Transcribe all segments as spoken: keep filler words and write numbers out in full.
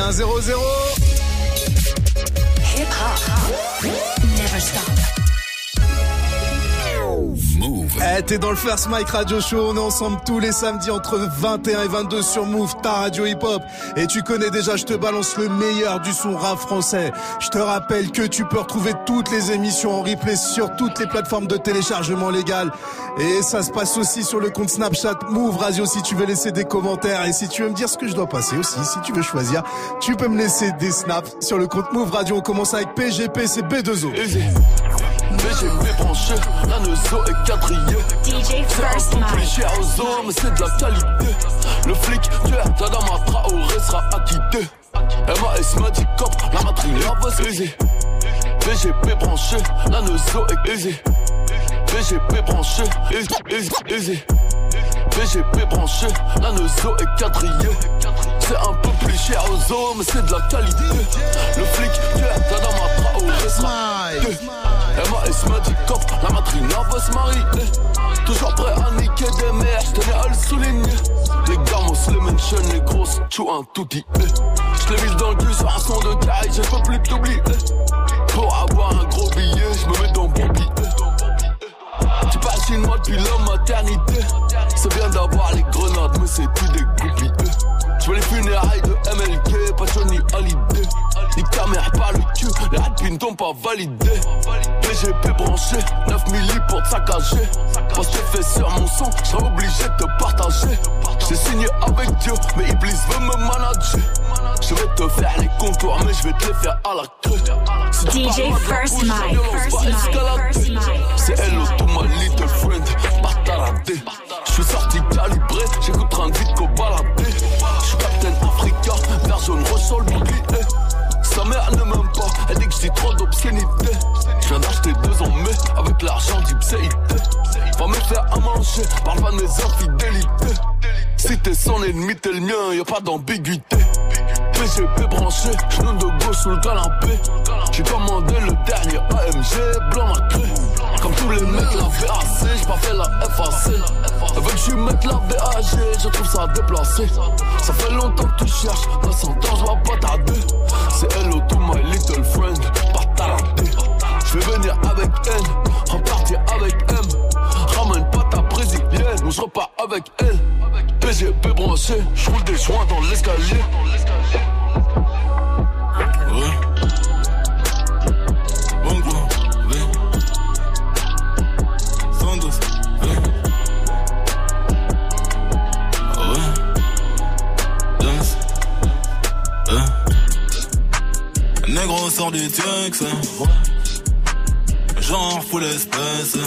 un zéro zéro. Hip hop, never stop. Move. Eh, t'es dans le First Mike Radio Show, on est ensemble tous les samedis entre vingt et un et vingt-deux sur Move, ta radio hip-hop. Et tu connais déjà, je te balance le meilleur du son rap français. Je te rappelle que tu peux retrouver toutes les émissions en replay sur toutes les plateformes de téléchargement légal. Et ça se passe aussi sur le compte Snapchat Move Radio si tu veux laisser des commentaires. Et si tu veux me dire ce que je dois passer aussi, si tu veux choisir, tu peux me laisser des snaps sur le compte Move Radio. On commence avec P G P, c'est B deux O. P G P branché, la Neuzo est quadrillé. D J C'est First un peu plus Mike. cher aux hommes, mais c'est de la qualité. Le flic, tueur, Tadama Traoré sera acquitté. M A S m'a dit cop, la matrine va se baiser. P G P branché, la Neuzo est aisée. P G P branché, aisé, aisé. P G P branché, la Neuzo est quadrillé. C'est un peu plus cher aux hommes, mais c'est de la qualité. Le flic, tueur, Tadama Traoré sera acquitté. M A S m'a dit cop, la matrine va se marier. Toujours prêt à niquer des mères, j'tenais à le souligner. Les gamos, les mentions, les grosses, tchou un touti. J'l'ai mis dans le cul sur un son de caille, je peux plus t'oublier. Pour avoir un gros billet, j'me mets dans bon billet. Tu parles chinois depuis la maternité. C'est bien d'avoir les grenades, mais c'est plus des groupies. J'veux les funérailles de M L K, pas Johnny Hallyday. Ni caméra par le cul, les rapines t'ont pas validé. P G P branché, neuf milli pour te saccager. Parce que j'ai fait sur mon son, j'serais obligé de te partager. J'ai signé avec Dieu, mais Iblis veut me manager. Je vais te faire les contours, mais je vais te les faire à la queue. Si tu D J parles First de la Mike, violence, First va Mike, escalader. First Mike. C'est hello to my little friend, bataradé. J'suis sorti calibré, j'écoute train vite qu'au baladé. J'suis Captain Africa, vert jaune ressort le bouclier. Sa mère ne m'aime pas, elle dit que j'dis trop d'obscénité. J'viens d'acheter deux en mai, avec l'argent d'Ipséité. Va me faire à manger, parle pas de mes infidélités. Si t'es son ennemi, t'es le mien, y'a pas d'ambiguïté. P G P branché, genou de gauche sous le canapé. J'ai commandé le dernier A M G, blanc ma clé. Comme tous les mecs, la V A C, j'ai pas fait la F A C. Elle veut que je mette la V A G, je trouve ça déplacé. Ça fait longtemps que tu cherches, dans cent ans je vais pas tarder. C'est hello to my little friend, pas taradé. Je vais venir avec N, repartir avec M. Ramène pas ta brésilienne, ou je repars avec elle. P G P branché, je roule des joints dans l'escalier. Ouais. Bon quoi, V. cent douze, V. Ah ouais. Danse. Euh. Un négro sort du T-X. Genre full espèce.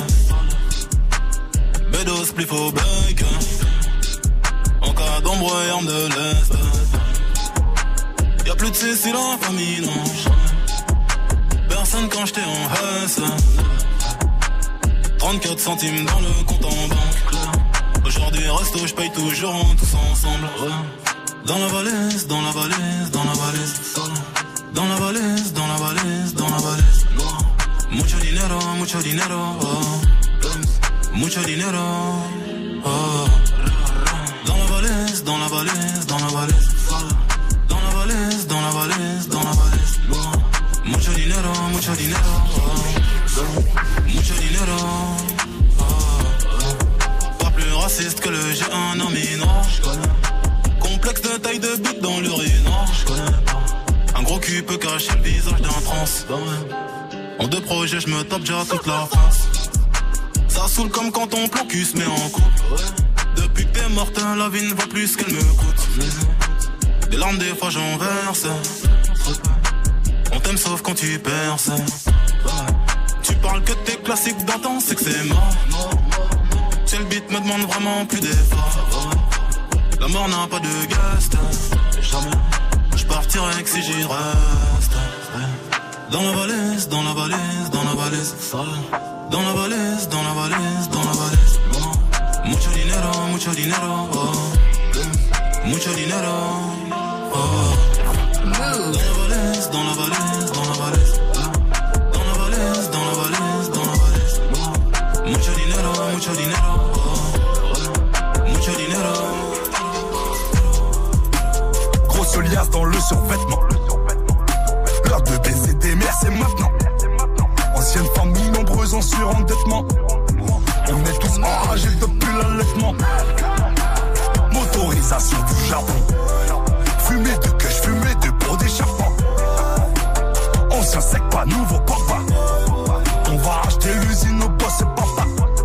Bédos, spliff au bec. En cas d'ombre et arme de l'Est. Y'a plus de Cécile en famille, non. Personne quand j'étais en S. trente-quatre centimes dans le compte en banque. Aujourd'hui resto, j'paye toujours tous ensemble. Dans la valise, dans la valise, dans la valise. Dans la valise, dans la valise, dans la valise. Mucho dinero, mucho dinero. Oh. Mucho dinero. Oh. Dans la valise, dans la valise, dans la valise. Dans la valise, dans la valise, dans la valise. Mucho dinero, mucho dinero. Oh. Mucho dinero. Oh. Pas plus raciste que le G un en minant. Complexe de taille de bite dans l'urine. Un gros cul peut cacher le visage d'un trans. En deux projets, je me tape déjà toute la France. Ça saoule comme quand ton plan cul se met en couple. Depuis que t'es morte, la vie ne vaut plus qu'elle me coûte. Des larmes, des fois j'en verse. On t'aime sauf quand tu perces. Tu parles que tes classiques d'antan, c'est que c'est mort. Si le beat me demande vraiment plus d'efforts. La mort n'a pas de guest. Je partirai que si j'y reste. Dans la valise, dans la valise, dans la valise. Dans la valise, dans la valise, dans la valise. Mucho dinero, mucho dinero. Oh. Mucho dinero. Oh. Dans la valise, dans la valise, dans la valise. Dans la valise, dans la valise, dans la valise. Mucho dinero, mucho dinero. Oh. Mucho dinero. Grosse liasse dans le survêtement. ans sur endettement. On est tous enragés depuis l'allaitement. Motorisation du Japon. Fumée de cash, fumée de peau d'échappement. Ancien sec, pas nouveau papa. On va acheter l'usine au boss et papa.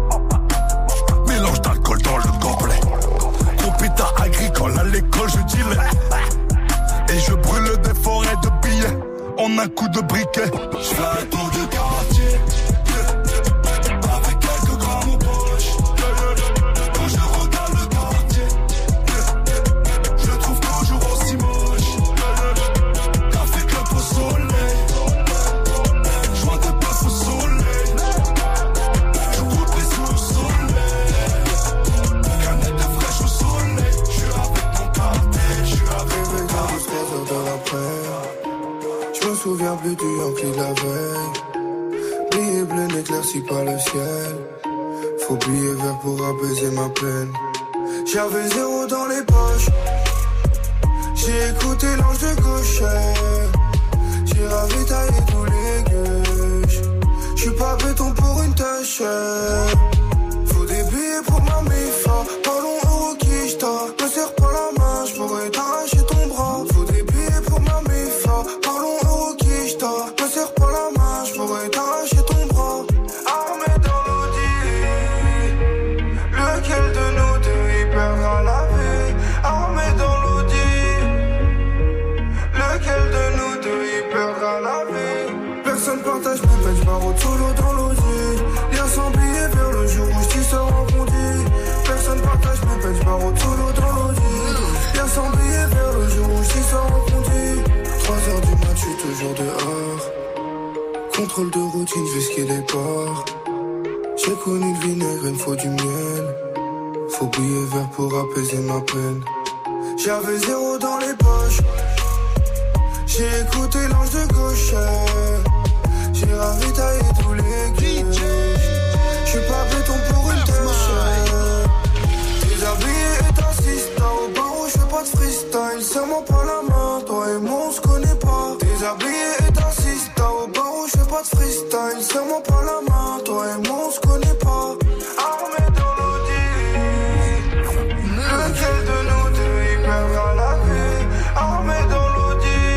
Mélange d'alcool dans le complet. Compétent agricole à l'école, je dis le. Et je brûle des forêts de billets en un coup de briquet. Je fais un tour de quartier avec quelques grammes en poche. Quand je regarde le quartier, je le trouve toujours aussi moche. Café club au soleil, joint de bœuf au soleil. Je roule pris sous le soleil, canette de fraîche au soleil. Je suis avec mon quartier, je suis avec mes gars. Jusqu'à heures de l'après, je me souviens plus du Yankee de la veille. Billet bleu n'éclairci par le ciel. Faut billet vert pour apaiser ma peine. J'avais zéro dans les poches. J'ai écouté l'ange de gaucher. J'ai ravitaillé tous les gueuches. J'suis pas béton pour une tâche. Faut des billets pour ma méfa. Parlons euro qui j't'a. Me serre pas la main, j'pourrais t'arracher ton bras. Faut des billets pour ma méfa. Parlons euro qui j't'a. Me serre pas la main, j'pourrais t'arracher ton bras. Armé dans l'audi. Lequel de nous deux y perdra la vie? Armé dans l'audi. Lequel de nous deux y perdra la vie? Personne partage mes peines, j'barre solo dans l'audi. Y'a cent billets vers le jour où j't'y sors en condi. Personne partage mes peines, j'barre solo dans l'audi. Y'a cent billets vers le jour où j't'y sors en condi. Trois heures du mat, j'suis toujours dehors. Contrôle de routine, j'vais skier les ports. J'ai connu le vinaigre, il me faut du miel. Faut billet vert pour apaiser ma peine. J'avais zéro dans les poches. J'ai écouté l'ange de gaucher. J'ai ravitaillé tous les gueules. J'suis pas béton pour une tâche. Déshabillé et t'assistes au barreau, j'fais pas de freestyle. Serre-moi pas la main, toi et moi on se connaît pas. Déshabillé et t'assistes au barreau, j'fais pas de freestyle. Serre-moi pas la main, toi et moi on se connaît pas. Armé dans l'audi. Lequel de nous deux y perdra la vie? Armé dans l'audi.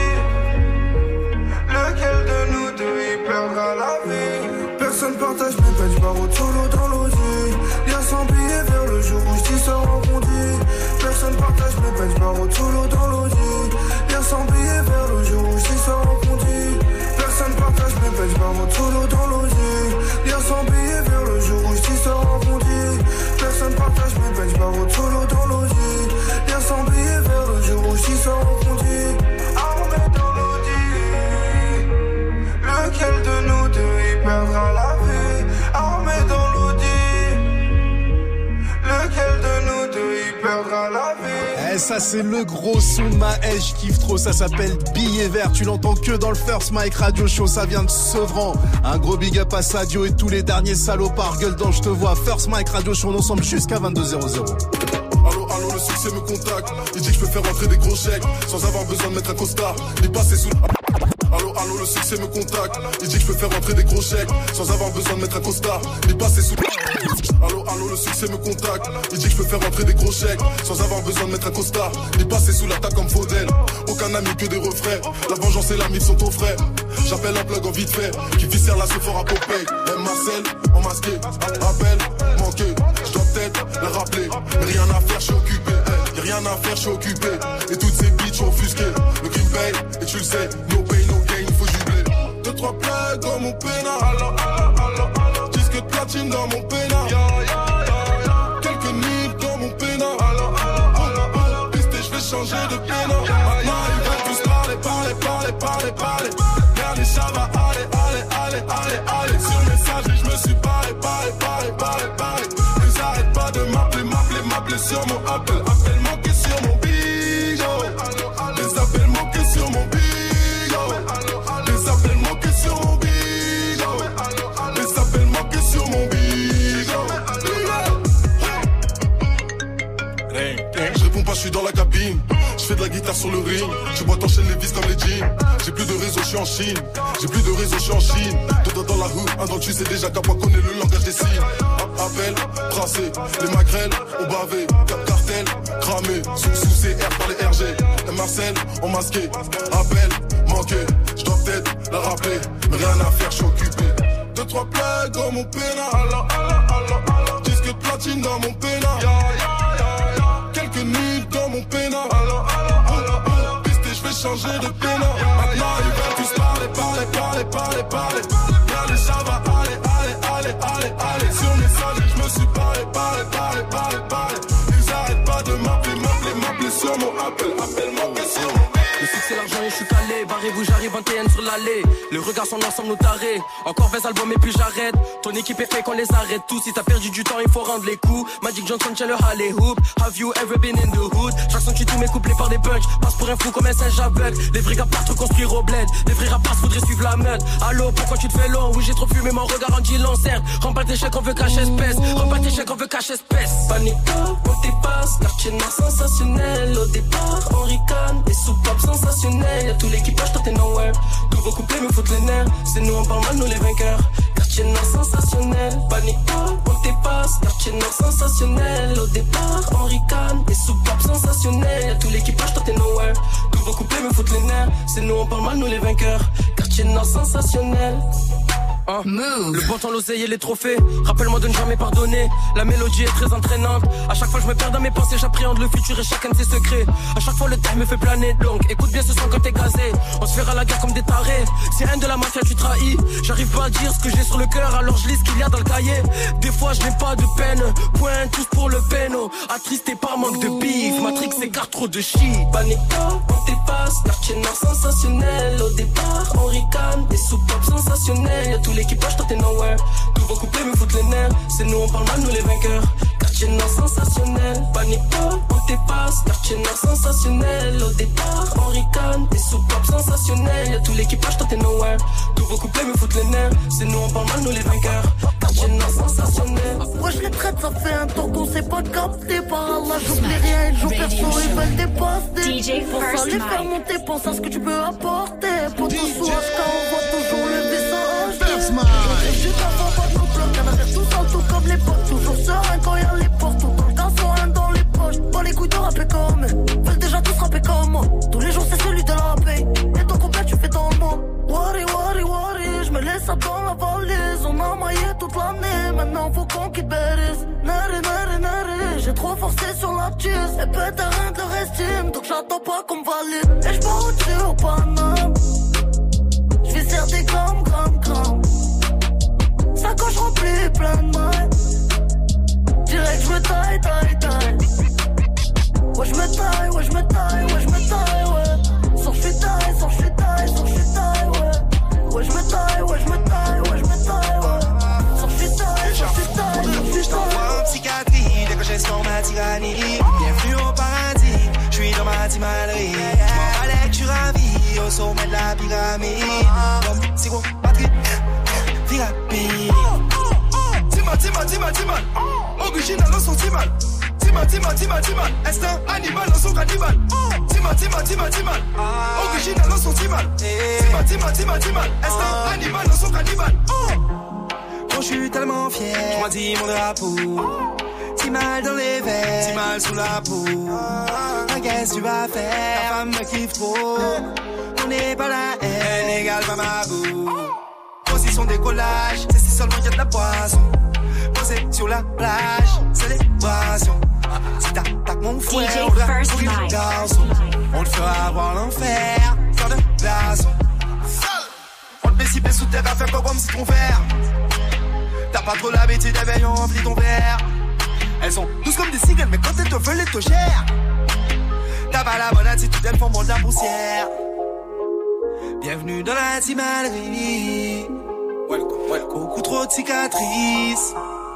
Lequel de nous deux y perdra la vie? Personne partage mes peines, j'barre solo dans l'audi. Y'a cent billets vers le jour où j't'y sors en condi. Personne partage mes peines, j'barre solo dans l'audi. Y'a cent billets vers le jour où j't'y sors en condi. Personne partage mes peines, j'barre solo dans l'audi. Y'a cent billets vers le jour où j't'y sors en condi. Personne partage mes peines, j'barre solo dans l'audi. Y'a cent billets vers le jour où j't'y sors en condi. Armé dans l'audi. Lequel de nous deux y perdra la vie? Armé dans l'audi. Lequel de nous deux y perdra la vie? Eh, ça c'est le gros son de Maël, je kiffe trop, ça s'appelle Billet Vert, tu l'entends que dans le First Mike Radio Show, ça vient de Sevran. Un gros big up à Sadio et tous les derniers salopards, gueule dans je te vois. First Mike Radio Show, on ensemble jusqu'à vingt-deux heures. Allô, allô, le succès me contacte. Il dit que je peux faire rentrer des gros chèques sans avoir besoin de mettre un costard, ni passer sous. Allô, allô, le succès me contacte. Il dit que je peux faire rentrer des gros chèques sans avoir besoin de mettre un costard, ni passer sous. Allô, allô, le succès me contacte. Il dit que je peux faire rentrer des gros chèques sans avoir besoin de mettre un costard, ni passer sous l'attaque comme Faudel. Aucun ami que des refrains. La vengeance et la mythe sont aux frères. J'appelle un plug en vite fait qui viscère la sephora à Popeye. M. Marcel, en masqué, appel, manqué. Je dois peut-être la rappeler, mais rien à faire, je suis occupé. Y'a rien à faire, je suis occupé. Et toutes ces bitches sont offusquées. Le crime paye, et tu le sais, no pain, no gain, faut jubler. Deux, trois plaques dans mon pénal. Alors, alors, alors, alors. Disque de platine dans mon pénal. Yeah, yeah, yeah, yeah. Quelques nids dans mon pénal. Alors, alors, alors, alors. Piste et je vais changer de pénal. Maintenant, ils veulent tous parler, parler, parler, parler, parler. Regardez, ça va aller, aller, aller, aller, aller. Sur messagerie, je me suis barré, barré, barré, barré, barré. Ils arrêtent pas de m'appeler, m'appeler, m'appeler sur mon appel. Appel manqué sur mon bigo. Les appels manqués sur mon bigo. Les appels manqués sur mon bigo. Les appels manqués sur mon bigo. Je réponds pas, je suis dans la cabine. Je fais de la guitare sur le ring. Tu vois t'enchaînes les vis comme les jeans. J'ai plus de réseau, je suis en Chine. J'ai plus de réseau, je suis en Chine. Deux doigts dans la rue, un dans le tu sais déjà qu'à pas connaît le langage des signes. Appel, tracé, les magrelles ont bavé. Cartel, cramé, sous sous C R par les R G. Et Marcel, on masqué. Appel, manqué. J'dois peut-être la rappeler, mais rien à faire, je suis occupé. Deux, trois plaques dans mon pénal. Allah, Allah, Allah, Allah. Disque de platine dans mon pénal. Ya, ya, ya, ya. Quelques nuits dans mon pénal. Allah, Allah, Allah, Allah. Pisté, je vais changer de pénal. Maintenant, ils veulent tous parler, parler, parler, parler, parler. Y'a les ça va, allez, allez, allez, allez, allez. Sur mes saluts, je me suis parlé, parlé, parlé, parlé, parlé. Ils arrêtent pas de m'appeler, m'appeler, m'appeler sur mon appel, appel, m'appeler sur mon. Le succès, l'argent et je suis calé. Barrez-vous, j'arrive vingt et un sur l'allée. Les regards sont ensemble, nous tarés. Encore vingt albums et puis j'arrête. Ton équipe est fait qu'on les arrête tous. Si t'as perdu du temps, il faut rendre les coups. Magic Johnson, tient le Halley Hoop. Have you ever been in the hood? Chaque son tu tous mes couplets par des punch. Passe pour un fou comme un singe aveugle. Les vrais gars partent reconstruire au bled. Les vrais rappeurs faudrait suivre la meute. Allô, pourquoi tu te fais long? Oui, j'ai trop fumé, mon regard en dit long, certes. Remballe tes chèques, on veut cacher espèce. Remballe tes chèques, on veut cacher espèce. Panico, on dépasse. Quartier noir sensationnel. Au départ, on ricane. Des soupapes sensationnels. Y'a tout l'équipage, toi t'es nowhere. Tous vos couplets me foutent les nerfs. C'est nous, on parle mal, nous les vainqueurs. Quartier nord sensationnel. Panico, on dépasse. Quartier nord sensationnel. Au départ, on ricane. Des soupapes sensationnels. Y'a tout l'équipage, toi t'es nowhere. Tous vos couplets me foutent les nerfs. C'est nous, on parle mal, nous les vainqueurs. Quartier nord sensationnel. Hein. Le bon temps, l'oseille et les trophées. Rappelle-moi de ne jamais pardonner. La mélodie est très entraînante. À chaque fois je me perds dans mes pensées. J'appréhende le futur et chacun de ses secrets. À chaque fois le terme me fait planer. Donc écoute bien ce son quand t'es gazé. On se fera la guerre comme des tarés. Si rien de la mafia tu trahis. J'arrive pas à dire ce que j'ai sur le cœur. Alors je lis ce qu'il y a dans le cahier. Des fois je n'ai pas de peine. Point tous pour le péno. Attristé par manque de bif. Matrix écarte trop de shit. Panico, on dépasse. Quartier nord sensationnel. Au départ on ricane. Des soupapes sensationnels. Y'a tout l'équipage, toi t'es nowhere. Tous vos couplets me foutent les nerfs. C'est nous, on parle mal, nous les vainqueurs. Quartier nord sensationnel. Panico, on dépasse. Quartier nord sensationnel. Au départ, on ricane. Des soupapes sensationnels. Y'a tout l'équipage, toi t'es nowhere. Tous vos couplets me foutent les nerfs. C'est nous, on parle mal, nous les vainqueurs. Quartier nord sensationnel. Moi je les traite, ça fait un temps qu'on s'est pas capté. Par Allah, j'oublie rien. Ils jouent perso, ils veulent dépasser. D J Pense à les faire monter, pense à ce que tu peux apporter. Pour tout sous H K, on voit toujours le visage. First Mike. Je suis d'avant, pas de bloc, y'en a vers tout seul, tout comme les potes. Toujours serein quand y'a les portes, tout dans le garçon, un dans les poches. Pas les couilles de rapper comme eux, veulent déjà tous rapper comme moi. Tous les jours c'est celui de la paix, et ton combien tu fais dans le mois. Worry, worry, worry, j'me laisse ça dans la valise. On a maillé toute l'année, maintenant faut qu'on quitte Beres. Nare, nare, nare, j'ai trop forcé sur la cheese. Et peut-être rien de leur estime, donc j'attends pas qu'on me valide. Et j'pars au-dessus au Paname. J'vais serre des grammes, grammes, grammes. Sacoche remplie, plein de mailles. Direct j'me taille, taille, taille. Ouais j'me taille, ouais j'me taille, ouais j'me taille, ouais. Sors j'suis taille, sors j'suis taille, sors j'suis taille, ouais. Ouais j'me taille, ouais j'me taille, ouais j'me taille, ouais. Sors j'suis taille, sors j'suis taille, sors j'suis taille. J't'envoie en psychiatrie dès que j'ai sur ma tyrannie. Bienvenue au paradis, j'suis dans ma timalerie. J'm'en balais que tu ravis au sommet de la pyramide. Comme c'est gros, Patrick, thérapie. Tima, Tima, Tima, Tima. Original dans son timal. Tima, Tima, Tima, Tima. Instinct animal dans son cannibal. Tima, Tima, Tima, Tima. Original dans son timal. Tima, Tima, Tima, Tima. Instinct animal dans son cannibal. Oh, j'suis tellement fier, j'brandis mon drapeau. Timal dans les verres, Timal sous la peau. Qu'est-ce que tu vas faire? Ta femme me kiffe trop. On n'est pas la haine, égale pas ma goût. Position décollage, c'est si seulement y'a de la boisson. Posé sur la plage, célébration. Si t'attaques mon frère, on doit courir le garçon. On te fera avoir l'enfer, faire de glaçon. On te met si sous terre à faire comme citron vert. T'as pas trop l'habitude d'éveiller, on remplit ton verre. Elles sont douces comme des cigales, mais quand elles te veulent, elles te gèrent. T'as pas la bonne attitude, elles font bon de la poussière. Bienvenue dans la timalerie. Welcome, welcome. Beaucoup trop de cicatrices.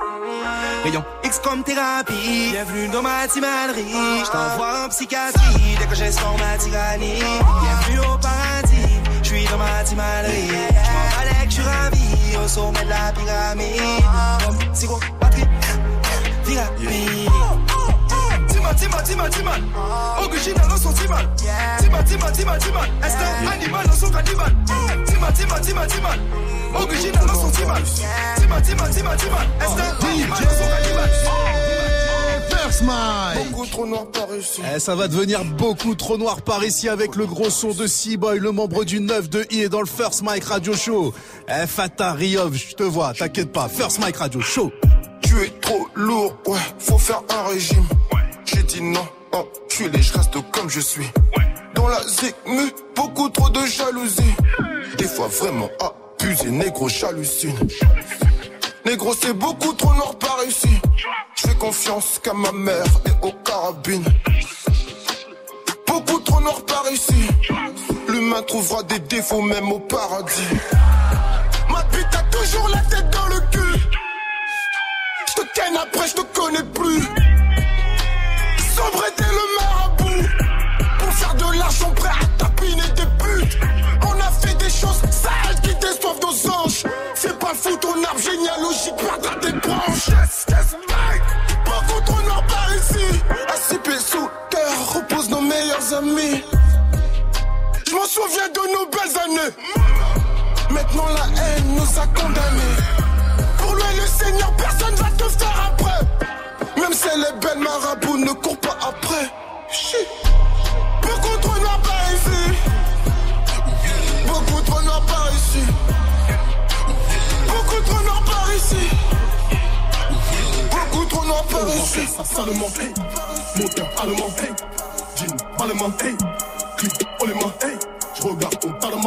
Rayon X comme thérapie. Bienvenue dans ma timalerie. J't'envoie en psychiatrie dès que j'ai sur ma tyrannie. Bienvenue au paradis. J'suis dans ma timalerie. J'm'en balais que j'suis ravi au sommet de la pyramide. Comme c'est gros, Patrick, thérapie. Tima, Tima, Tima. Tima, Tima, original en son Tima. Tima, Tima, Tima, Tima, est un animal en son cannibal. Tima, Tima, Tima, Tima, original en son Tima. Tima, Tima, Tima, Tima, est un animal en son cannibal. First Mike. Beaucoup trop noir par ici. Eh, ça va devenir beaucoup trop noir par ici avec le gros son de C-Boy, le membre du neuf de I est dans le First Mike Radio Show. Eh, Fata, Riov, je te vois, t'inquiète pas. First Mike Radio Show. Tu es trop lourd, ouais, faut faire un régime. Ouais. J'ai dit non, enculé, je reste comme je suis. Ouais. Dans la zig, mais beaucoup trop de jalousie. Des fois vraiment abusé, négro, j'hallucine. Négro, c'est beaucoup trop noir par ici. Je fais confiance qu'à ma mère et aux carabines. Beaucoup trop noir par ici. L'humain trouvera des défauts même au paradis. Ma bite a toujours la tête dans le cul. Je te ken après, je te connais plus. Sobre était le marabout. Pour faire de l'argent, prêt à tapiner des putes. On a fait des choses sales qui déçoivent nos anges. C'est pas fou ton arbre généalogique perdra tes branches. Yes, yes, mate. Beaucoup trop noir par ici. Assis pieds sous terre, reposent nos meilleurs amis. Je m'en souviens de nos belles années. Maintenant la haine nous a condamnés. Pour lui le Seigneur, personne va te faire après. Même si elle est belle, marabout ne court pas après. Shit. Beaucoup trop noir par ici. Beaucoup trop noir par ici. Beaucoup trop noir par ici. Beaucoup trop noir par ici. Ça salement, hey. Moteur allemand, hey. Jean allemand, hey. Clic au les mains, hey. Je regarde ton talma.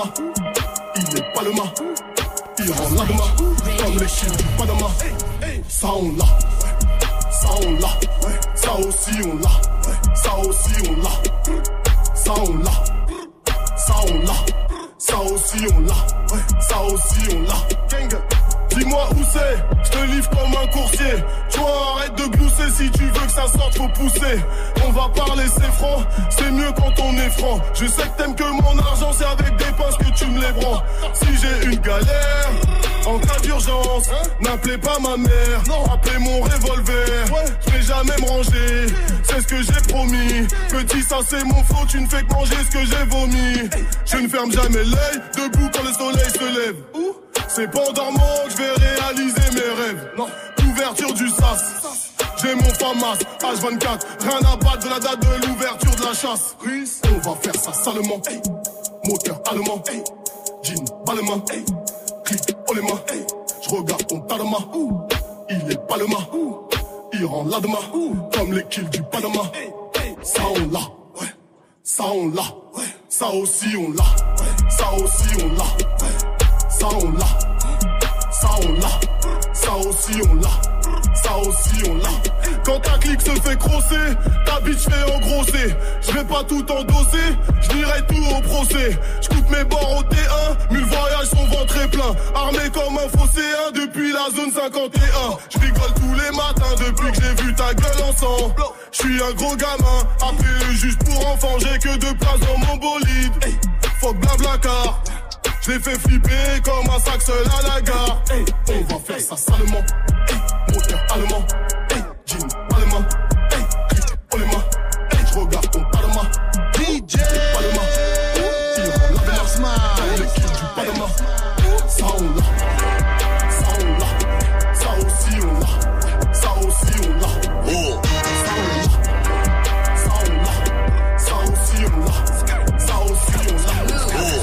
Il est pas le main. Il rend l'agma. Comme les chiens du Panama. Ça on l'a. Ça on l'a. Ça aussi on l'a. Ça aussi on l'a. Ça on l'a. Ça on l'a. Ça aussi on l'a. Ça aussi on l'a. Dis-moi où c'est, je te livre comme un coursier. Toi arrête de glousser, si tu veux que ça sorte faut pousser. On va parler c'est franc, c'est mieux quand on est franc. Je sais que t'aimes que mon argent, c'est avec des pinces que tu me les prends. Si j'ai une galère, en cas d'urgence, n'appelez pas ma mère, appelez mon revolver. Je vais jamais me ranger, c'est ce que j'ai promis. Petit ça c'est mon flot, tu ne fais que manger ce que j'ai vomi. Je ne ferme jamais l'œil, debout quand le soleil se lève. C'est pas en dormant que je vais réaliser mes rêves. Non, ouverture du sas. J'ai mon FAMAS, H vingt-quatre. Rien à battre de la date de l'ouverture de la chasse. On va faire ça salement. Hey. Moteur allemand. Hey. Jean ballement. Hey. Clic au les mains. Hey. Je regarde ton talma. Il est pas le main. Il rend l'adma. Comme les kills du Panama. Ça on l'a. Ouais. Ça on l'a. Ouais. Ça aussi on l'a. Ouais. Ça aussi on l'a. Ouais. Ça on l'a, ça on l'a, ça aussi on l'a, ça aussi on l'a. Quand ta clique se fait crosser, ta bitch fait engrosser. Je vais pas tout endosser, je dirai tout au procès. Je coupe mes bords au T un, mille voyages son ventre est plein. Armé comme un phocéen depuis la zone cinquante et un. Je rigole tous les matins depuis que j'ai vu ta gueule en sang. Je suis un gros gamin, appelé juste pour enfants. J'ai que deux places dans mon bolide. Hey, fuck blabla car je l'ai fait flipper comme un sac seul à la gare. Hey, on va faire ça salement. Hey, moteur allemand. Hey, jean allemand. Hey, clic au les mains. Hey, je regarde ton talma. D J Palma. Il rend la verse dans le kill du Panama. Ça on l'a. Ça on l'a. Ça aussi on l'a. Ça aussi on l'a. Oh. Ça on l'a. Ça on l'a. Ça aussi on l'a. Ça aussi on l'a. Oh.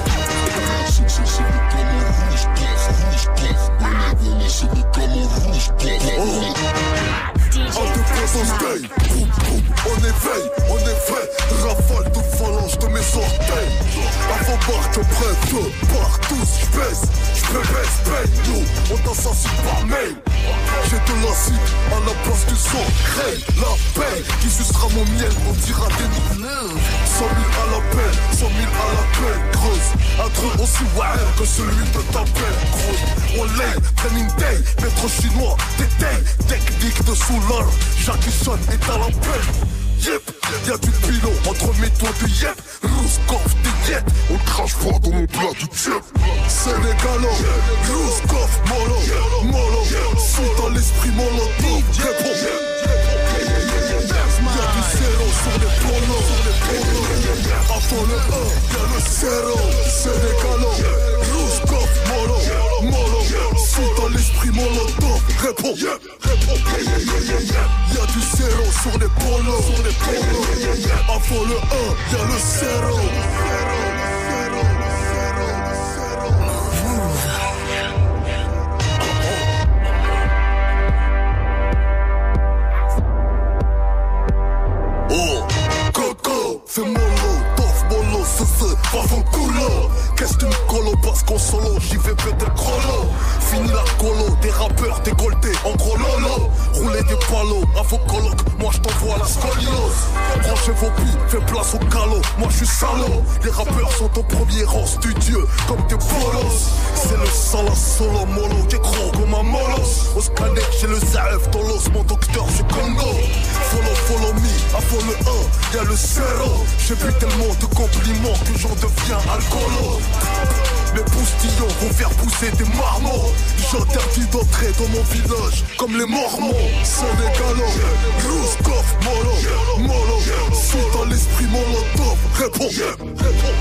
En te faisant sky, boum boum, on éveille, on éveille, rafale de phalange de mes orteils. Avant barque près de partout, j'baisse, j'baisse, paye, nous, on t'assassine par mail. J'ai de l'acide à la place du sang, crée la paix, qui sucera mon miel, on dira des noms. Cent mille à la peine, cent mille à la peine, creuse. Un truc aussi wild que celui de ta belle, grosse. On lay, training day, maître chinois, détail, technique de soulard. Jackson est à la peine. Yep, y'a du pilon entre mes doigts de yep. Rouskov, des yep. On crache pas dans mon plat du tchep. Sénégalo, Rouskov, Molo, Molo. Sont dans l'esprit molotov. Y'a du zéro sur les Avant le un, y'a le zéro. Sénégalo, Rouskov, Molo, Molo. Si dans l'esprit molotov, réponds, yeah, réponds. Y'a du zéro sur les polos, sur les polos. Avant le un, y'a le zéro. Oh, Coco, fais mollo, tof, mollo, ce ce, pas ton culo. Qu'est-ce que tu me colo, parce qu'en solo, j'y vais péter le crollo. Fini la colo, des rappeurs décolletés, en gros lolo. Rouler des palos, info coloc, moi je t'envoie la scoliose. Branchez vos billes, fais place au calot, moi je suis salaud. Les rappeurs sont au premier rang studieux, comme des bolos. C'est le sala solo molo, t'es gros comme un molos. Au scanner, j'ai le Zaev dans l'os, mon docteur c'est Congo. Follow, follow me, avant le un, y'a le zéro. J'ai vu tellement de compliments que j'en deviens alcoolo. Mes poustillons vont faire pousser des marmots. J'interdis d'entrer dans mon village comme les mormons. Sénégalo, Rouskov, Molo, Molo. Si dans l'esprit molotov, réponds, réponds.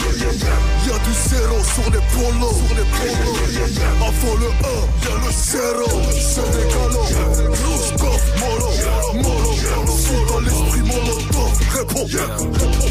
Y'a du zéro sur les polos, sur les polos. Avant le un, y'a le zéro. Sénégalo, Rouskov, Molo, Molo. Si dans l'esprit molotov, réponds, réponds.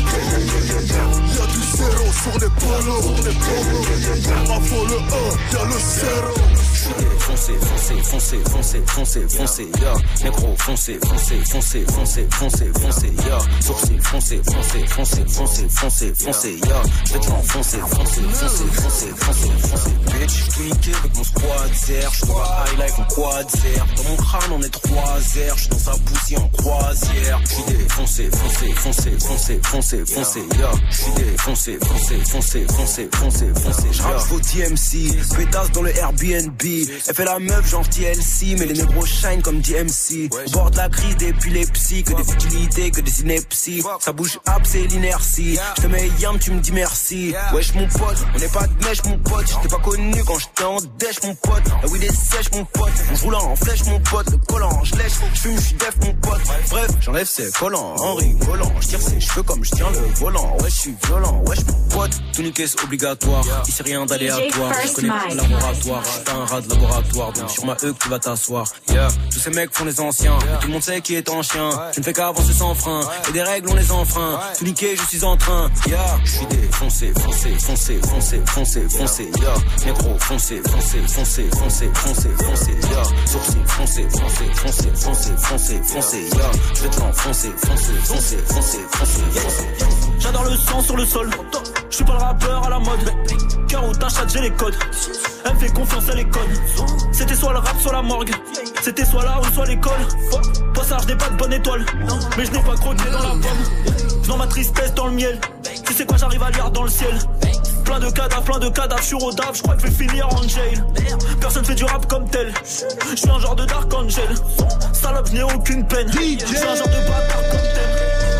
Y'a du zéro sur les polos, sur les polos. Avant le un, y'a le zéro. Foncez, foncez, foncez, foncez, foncez, foncez, ya. Négro, foncez, foncez, foncez, foncez, foncez, foncez, ya. Sourcil, foncez, foncez, foncez, foncez, foncez, foncez, ya. Vêtements, foncez, foncez, foncez, foncez, foncez, foncez, bitch. J'suis niqué avec mon squad zer. J'suis high life en quad zer. Dans mon crâne on est trois zer. J'suis dans sa poussie en croisière. J'suis défoncé, foncé, foncé, foncé, foncé, foncé, ya. J'suis défoncé, foncé, foncé, foncé, foncé, foncé, j'rappe vos D M C. Pétasse dans le Airbnb. Elle fait la meuf genre T L C, mais les négros shine comme D M C. Au bord de la crise d'épilepsie, que des futilités, que des inepties. Ça bouge up, c'est l'inertie. J'te mets yam, tu me dis merci. Wesh mon pote, on n'est pas de mèche mon pote. J't'ai pas connu quand j'étais en dèche mon pote. La weed est sèche mon pote. On joue là en flèche mon pote. Le collant, j'lèche, j'fume, j'suis def mon pote. Bref, j'enlève ses collants en rigolant. J'tire ses cheveux comme j'tiens le volant. Ouais, j'suis violent, wesh mon pote. Tout niquer c'est obligatoire. Ici rien d'aléatoire. J'connais le laboratoire. J'suis un rat de laboratoire. Donc sur ma E que tu vas t'asseoir. Yeah, tous ces mecs font les anciens. Tout le monde sait qui est en chien. Je ne fais qu'avancer sans frein. Et des règles on les enfreint. Tout niquer je suis en train. Yeah, je suis défoncé, foncé, foncé, foncé, foncé, foncé. Yeah, négro, foncé, foncé, foncé, foncé, foncé, foncé. Yeah, sourcil, foncé, foncé, foncé, foncé, foncé, foncé. Yeah, vêtements, foncé, foncé, foncé, foncé, foncé, foncé. J'adore le sang sur le sol. Je suis pas le rappeur à la mode. Cœur ou ta chatte, j'ai les codes. Elle me fait confiance, elle les cogne. C'était soit le rap, soit la morgue. C'était soit là ou soit l'école. Toi ça, je n'ai pas de bonne étoile. Mais je n'ai pas croqué dans la pomme. Je dans ma tristesse dans le miel. Tu sais quoi, j'arrive à lire dans le ciel. Plein de cadavres, plein de cadavres, je suis au dab, je crois que je vais finir en jail. Personne fait du rap comme tel. Je suis un genre de Dark Angel. Salope, je n'ai aucune peine. Je suis un genre de bâtard comme tel.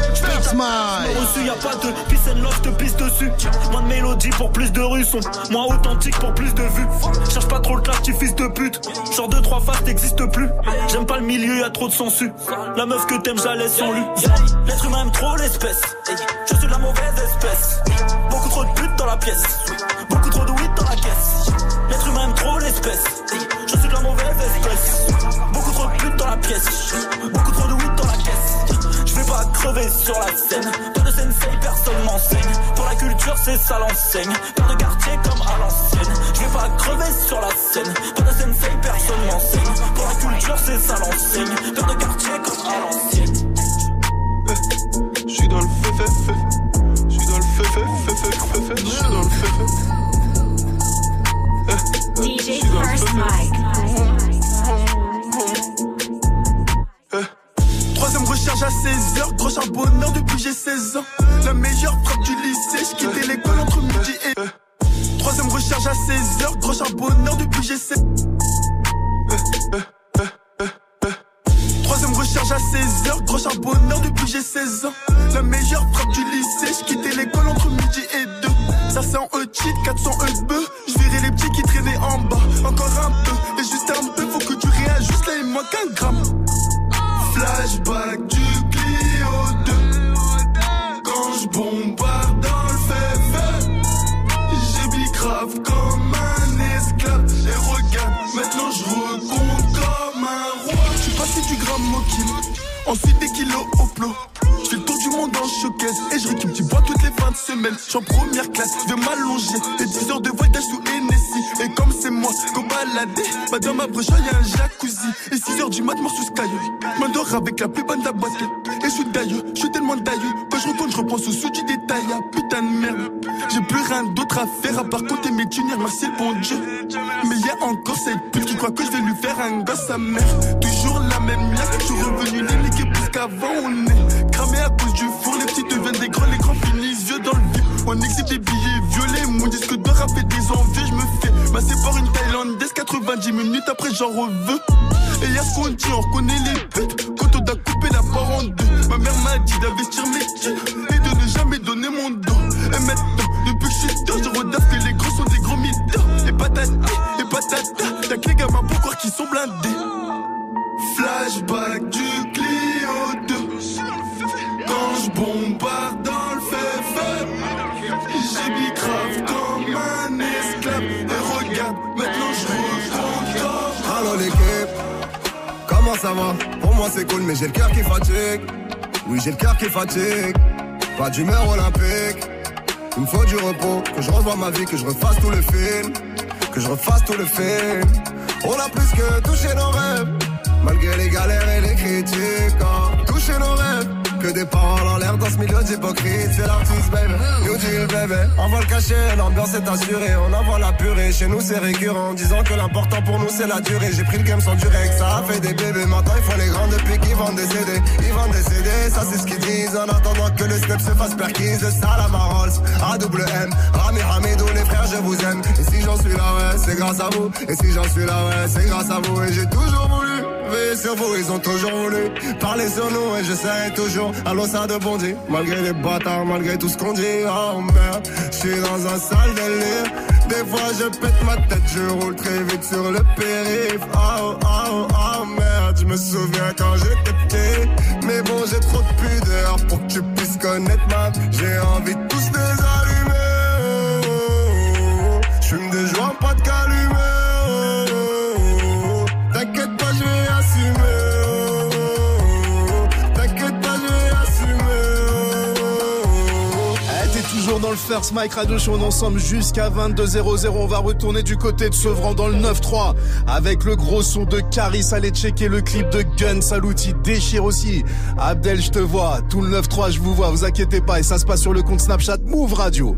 Reçu, y'a pas de peace and love, te pisse dessus. Moins de mélodie pour plus de rues, son moins authentique pour plus de vues. Cherche pas trop le clash, tu fils de pute. Genre deux trois faces t'existe plus. J'aime pas le milieu, y'a trop de sensu. La meuf que t'aimes, je la laisse sans lui. L'être humain aime trop l'espèce. Je suis de la mauvaise espèce. Beaucoup trop de putes dans la pièce. Beaucoup trop de weed dans la caisse. L'être humain aime trop l'espèce. Je suis de la mauvaise espèce. Beaucoup trop de putes dans la pièce. Beaucoup trop de weed dans la caisse. Je vais pas crever sur la scène. Pas de sensei, personne m'enseigne. Pour la culture, c'est ça l'enseigne. Père de quartier comme à l'ancienne. Je vais pas crever sur la scène. Pas de sensei, personne m'enseigne. Pour la culture, c'est ça l'enseigne. Père de quartier comme à l'ancienne. Je suis dans le feu, feu, feu. Je suis dans le feu, feu, feu, feu, feu, feu. Je suis dans le feu, feu. D J First Mike. Troisième recharge à seize heures, gros charbonneur depuis j'ai seize ans. La meilleure frappe du lycée, j'quittais l'école entre midi et Troisième recharge à seize heures, gros charbonneur depuis j'ai seize Troisième recharge à seize heures, gros charbonneur depuis j'ai seize ans. La meilleure frappe du lycée, j'quittais l'école entre midi et deux. Ça c'est en E-cheat, quatre cents E de bœuf. J'verrai les petits qui traînaient en bas, encore un peu, et juste un peu, faut que tu réajustes, là il manque un gramme. Flashback du Clio deux. Quand je bombarde du gramme au kilo. Ensuite des kilos au plot. Je fais le tour du monde en showcase et je récupère petit bois toutes les fins de semaine. J'suis en première classe, de m'allonger. Et dix heures de voyage sous Hennessy. Et comme c'est moi qu'on baladait, bah dans ma broche y'a un jacuzzi. Et six heures du mat, mort sous Sky. M'endors avec la plus bonne de la boîte. Et je suis d'ailleurs, je suis tellement d'ailleurs. Quand je retourne, je reprends sous sous du détail. Ah putain de merde. J'ai plus rien d'autre à faire à part compter mes tuners. Merci le bon Dieu. Mais y'a encore cette pute qui croit que je vais lui faire un gosse sa mère. Toujours la même miaque, je suis revenu limité plus qu'avant on est cramé à cause du four, les petits deviennent des grands, les grands finissent vieux dans le vide. On exhibe des billets violets, mon disque de rap fait des envies, je me fais masser par une Thaïlandaise, quatre-vingt-dix minutes après j'en reveux. Et y'a ce qu'on dit, on reconnaît les putes, quand on a coupé la part en deux. Ma mère m'a dit d'investir mes tirs et de ne jamais donner mon dos. Et maintenant, depuis que je suis dedans, je redaffe que les gros sont des gros mythos. Et patati, et patata, t'as que les gamins pour croire qu'ils sont blindés. Flashback du Clio deux. Quand je bombarde dans le fait-fait, j'ai mis grave comme un esclave. Et regarde, maintenant je recompte. Allô l'équipe, comment ça va? Pour moi c'est cool mais j'ai le cœur qui fatigue. Oui j'ai le cœur qui fatigue. Pas d'humeur olympique. Il me faut du repos, que je revoie ma vie, que je refasse tout le film. Que je refasse tout le film. On a plus que touché nos rêves. Malgré les galères et les critiques, hein. Toucher nos rêves. Que des paroles en l'air dans ce milieu d'hypocrite. C'est l'artiste baby, New Deal baby. Envoie le cachet, l'ambiance est assurée. On envoie la purée, chez nous c'est récurrent. En disant que l'important pour nous c'est la durée. J'ai pris le game sans durer, que ça a fait des bébés. Maintenant ils font les grands depuis qu'ils vendent des C D. Ils vendent des C D, ça c'est ce qu'ils disent. En attendant que le step se fasse perquise. De Salam à Rolls, A W M, Rami Hamidou, les frères je vous aime. Et si j'en suis là ouais, c'est grâce à vous. Et si j'en suis là ouais, c'est grâce à vous. Et j'ai toujours voulu veiller sur vous, ils ont toujours voulu parler sur nous et je sais toujours allô ça de bondi, malgré les bâtards, malgré tout ce qu'on dit. Oh merde, je suis dans un sale délire. Des fois je pète ma tête, je roule très vite sur le périph'. Oh oh oh merde, je me souviens quand j'étais petit. Mais bon j'ai trop de pudeur pour que tu puisses connaître ma. J'ai envie de tous les allumer. Oh, oh, oh. J'fume des joints, pas de calumet. T'inquiète pas, je vais assumer. T'inquiète pas, je vais assumer. Eh, t'es toujours dans le First Mike Radio Show, on est ensemble jusqu'à vingt-deux heures. On va retourner du côté de Sevran dans le neuf trois avec le gros son de Caris. Allez checker le clip de Gun Saluti, déchire aussi. Abdel, je te vois. Tout le neuf trois, je vous vois, vous inquiétez pas. Et ça se passe sur le compte Snapchat Move Radio.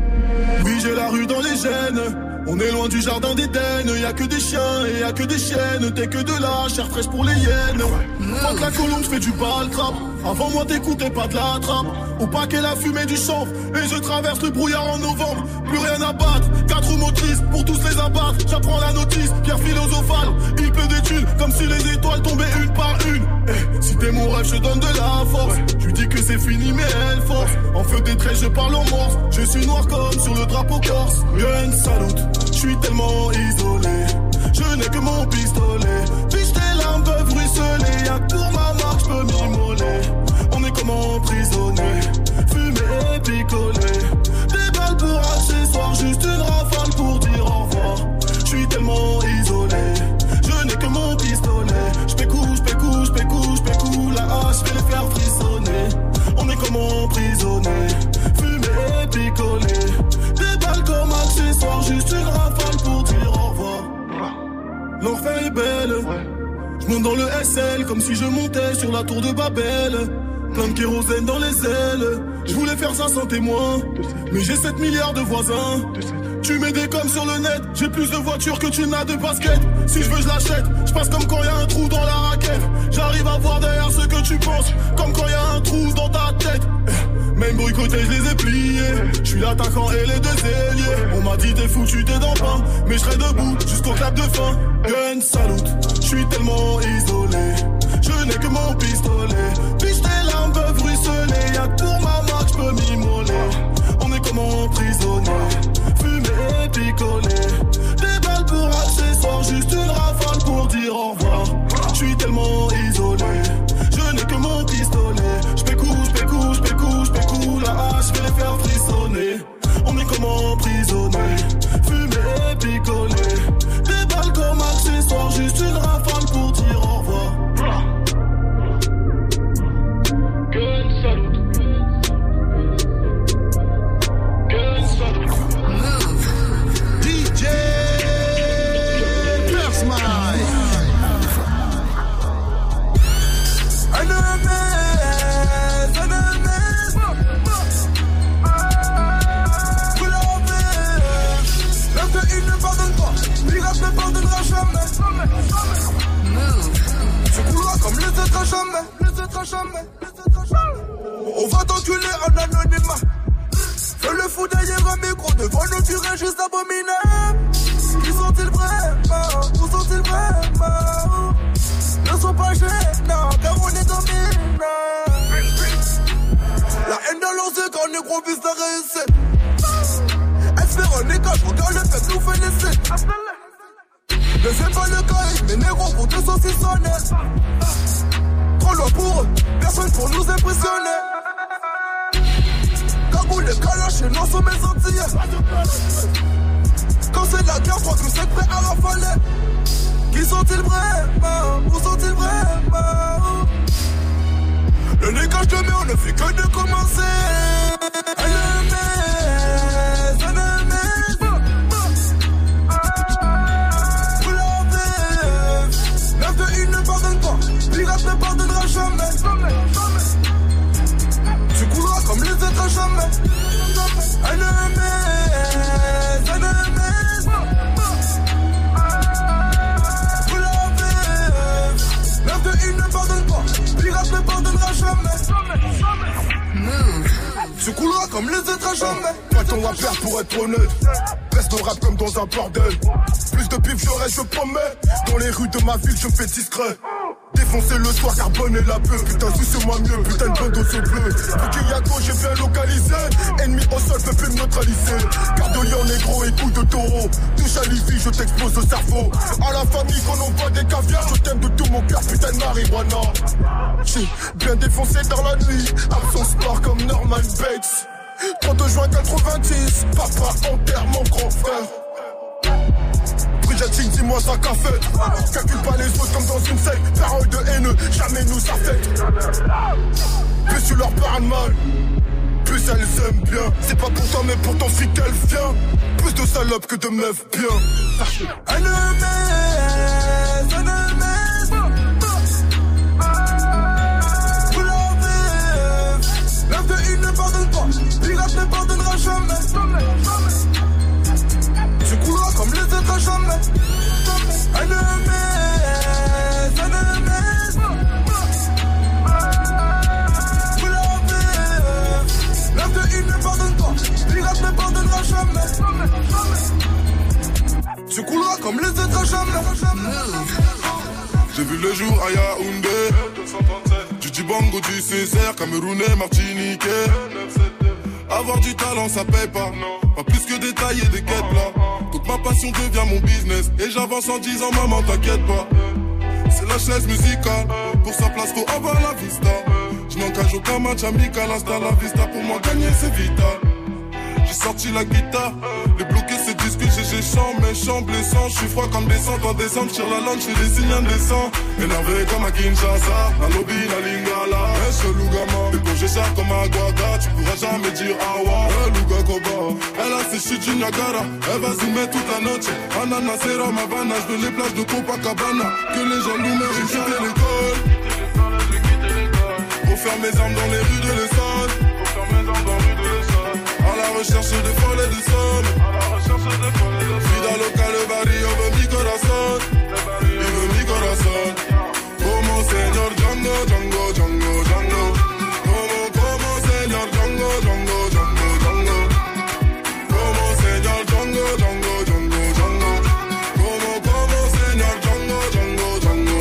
Oui, j'ai la rue dans les gènes. On est loin du jardin d'Éden, y'a que des chiens et y'a que des chiennes. T'es que de la chair fraîche pour les hyènes. Quand la colombe, j'fais du bal trap. Avant moi t'écoutais pas de la trappe. Au paquet la fumée du chanvre. Et je traverse le brouillard en novembre. Plus rien à battre, quatre roues motrices pour tous les abattre. J'apprends la notice, pierre philosophale. Il pleut des tuiles, comme si les étoiles tombaient une par une. Eh, si t'es mon rêve, je donne de la force. Tu dis que c'est fini mais elle force. En feu des traits, je parle en morse. Je suis noir comme sur le drapeau corse. Gun salute. Je suis tellement isolé, je n'ai que mon pistolet. Fiche tes larmes peuvent ruisseler, y'a que pour ma marque je peux m'immoler. On est comme emprisonné, fumé et picolé. Des balles pour accessoires, juste une rafale pour dire au revoir. Je suis tellement isolé, je n'ai que mon pistolet. J'pécou, j'pécou, j'pécou, j'pécou, la hache fait les faire frissonner. On est comme emprisonné, fumé et picolé. Des balles comme accessoires, juste une rafale pour dire au revoir. L'enfer est belle, je monte dans le S L comme si je montais sur la tour de Babel. Plein de kérosène dans les ailes, je voulais faire ça sans témoin, mais j'ai sept milliards de voisins. Tu mets des coms sur le net, j'ai plus de voitures que tu n'as de baskets. Si je veux je l'achète, je passe comme quand y'a un trou dans la raquette. J'arrive à voir derrière ce que tu penses, comme quand y'a un trou dans ta tête. Même boycotté, je les ai pliés. Je suis l'attaquant et les deux ailiers. On m'a dit t'es foutu, t'es dans le pain, mais je serai debout jusqu'au clap de fin. Gun salute, je suis tellement isolé, je n'ai que mon pistolet. Fiche tes larmes peuvent ruisseler, y'a que pour ma marque je peux m'immoler. On est comme emprisonné, fumé et picolé. Des balles pour accessoires, juste une rafale pour dire au revoir. Je suis tellement isolé, je n'ai que mon pistolet. J'pécou, j'pécou, j'pécou, j'pécou, la hache fait les faire frissonner. On est comme emprisonné, fumé et picolé. Des balles comme accessoires, juste une rafale pour dire au revoir. autres jamais, les autres jamais, les autres jamais. On va t'enculer en anonymat. Fais le fou derrière un micro devant nos durées juste abominables. Qui sont-ils vraiment? Où sont-ils vraiment? Ne sont pas gênants, car on est dominants. La haine dans leurs yeux quand les gros visent la réussite. Espéronica, je regarde le peuple nous fait laisser. Ne fais pas le caïd, mes négros vont te saucissonner. Trop loin pour eux, personne pour nous impressionner. Cagoule et calache et non sont mes Antillais. Quand c'est la guerre, je crois que c'est prêt à rafaler. Qui sont-ils vraiment? Où sont-ils vraiment? Le nez quand je te mets, on ne fait que de commencer. Ennemis, ennemis. Vous l'avez. neuf de une ne pardonne pas. Pirate ne pardonnera jamais. Tu couleras comme les autres jamais. Ennemis, ennemis. Vous l'avez. neuf de une ne pardonne pas. Pirate ne pardonnera jamais. Mmh. Tu couleras comme les autres jamais. Pas ton rappeur pour être honnête. Reste au rap comme dans un bordel. Plus de pif j'aurai, je promets. Dans les rues de ma ville, je me fais discret. Défoncer le soir, carbone et la peur. Putain, suce-moi mieux, putain de bande au bleu. Pukiyago, j'ai bien localisé. Ennemi au sol, peut plus me neutraliser. Cardolier en négro et coup de taureau. Touche à l'I V I, je t'explose au cerveau. À la famille, qu'on envoie des caviars. Je t'aime de tout mon cœur, putain de marijuana. J'ai bien défoncé dans la nuit. Absent sport comme Norman Bates. trente juin quatre-vingt-dix. Papa enterre mon grand frère. Bridgetting, dis-moi ça qu'a fait. Calcule pas les autres comme dans une secte. Parole de haineux, jamais nous affecte. Plus tu leur parles mal, plus elles aiment bien. C'est pas pour toi mais pour ton fille qu'elle vient. Plus de salopes que de meufs bien. Ennemis, ennemis. Vous l'avez. neuf de une ne pardonne pas. Pirate ne pardonnera jamais. Tu couleras comme les autres jamais. Ennemis, ennemis. Vous l'avez. neuf de une ne pardonne pas. Pirate ne pardonnera jamais. Tu couleras comme les autres jamais. J'ai vu le jour à Yaoundé. Du Djibango, du Césaire, Camerounais, Martiniquais. Avoir du talent ça paye pas. Pas plus que détailler des quêtes là. Toute ma passion devient mon business. Et j'avance en disant maman t'inquiète pas. C'est la chaise musicale. Pour sa place faut avoir la vista. Je n'engage aucun match amical. Insta la vista pour moi gagner c'est vital. J'ai sorti la guitare. Les bloqués se disent que j'ai chant, méchant, blessant. Je suis froid comme descente en décembre. Tire la langue, j'fais des signes indécents. Énervé comme à Kinshasa. La lobby, la lingala. Eh, chelou gamin. Les plongées chars comme à Guada. Tu pourras jamais dire awa. Eh, Luga Koba. Elle a séché du Niagara. Elle va zoomer toute la noche. Ananasera, Mavana. Je veux les plages de Copacabana. Que les gens nous mèrent. J'ai quitté l'école. Pour faire mes armes dans les rues de l'Essonne. Pour faire mes armes dans les rues de l'Essonne. À la recherche de folles et de sommes. À la recherche de folles et de sommes. Vida loca, le barrio veut mi corazón. Il veut mi corazón. Como señor Django, Django, Django, Django. Como, como señor Django, Django, Django, Django. Como señor Django, Django, Django, Django. Como, como señor Django, Django, Django,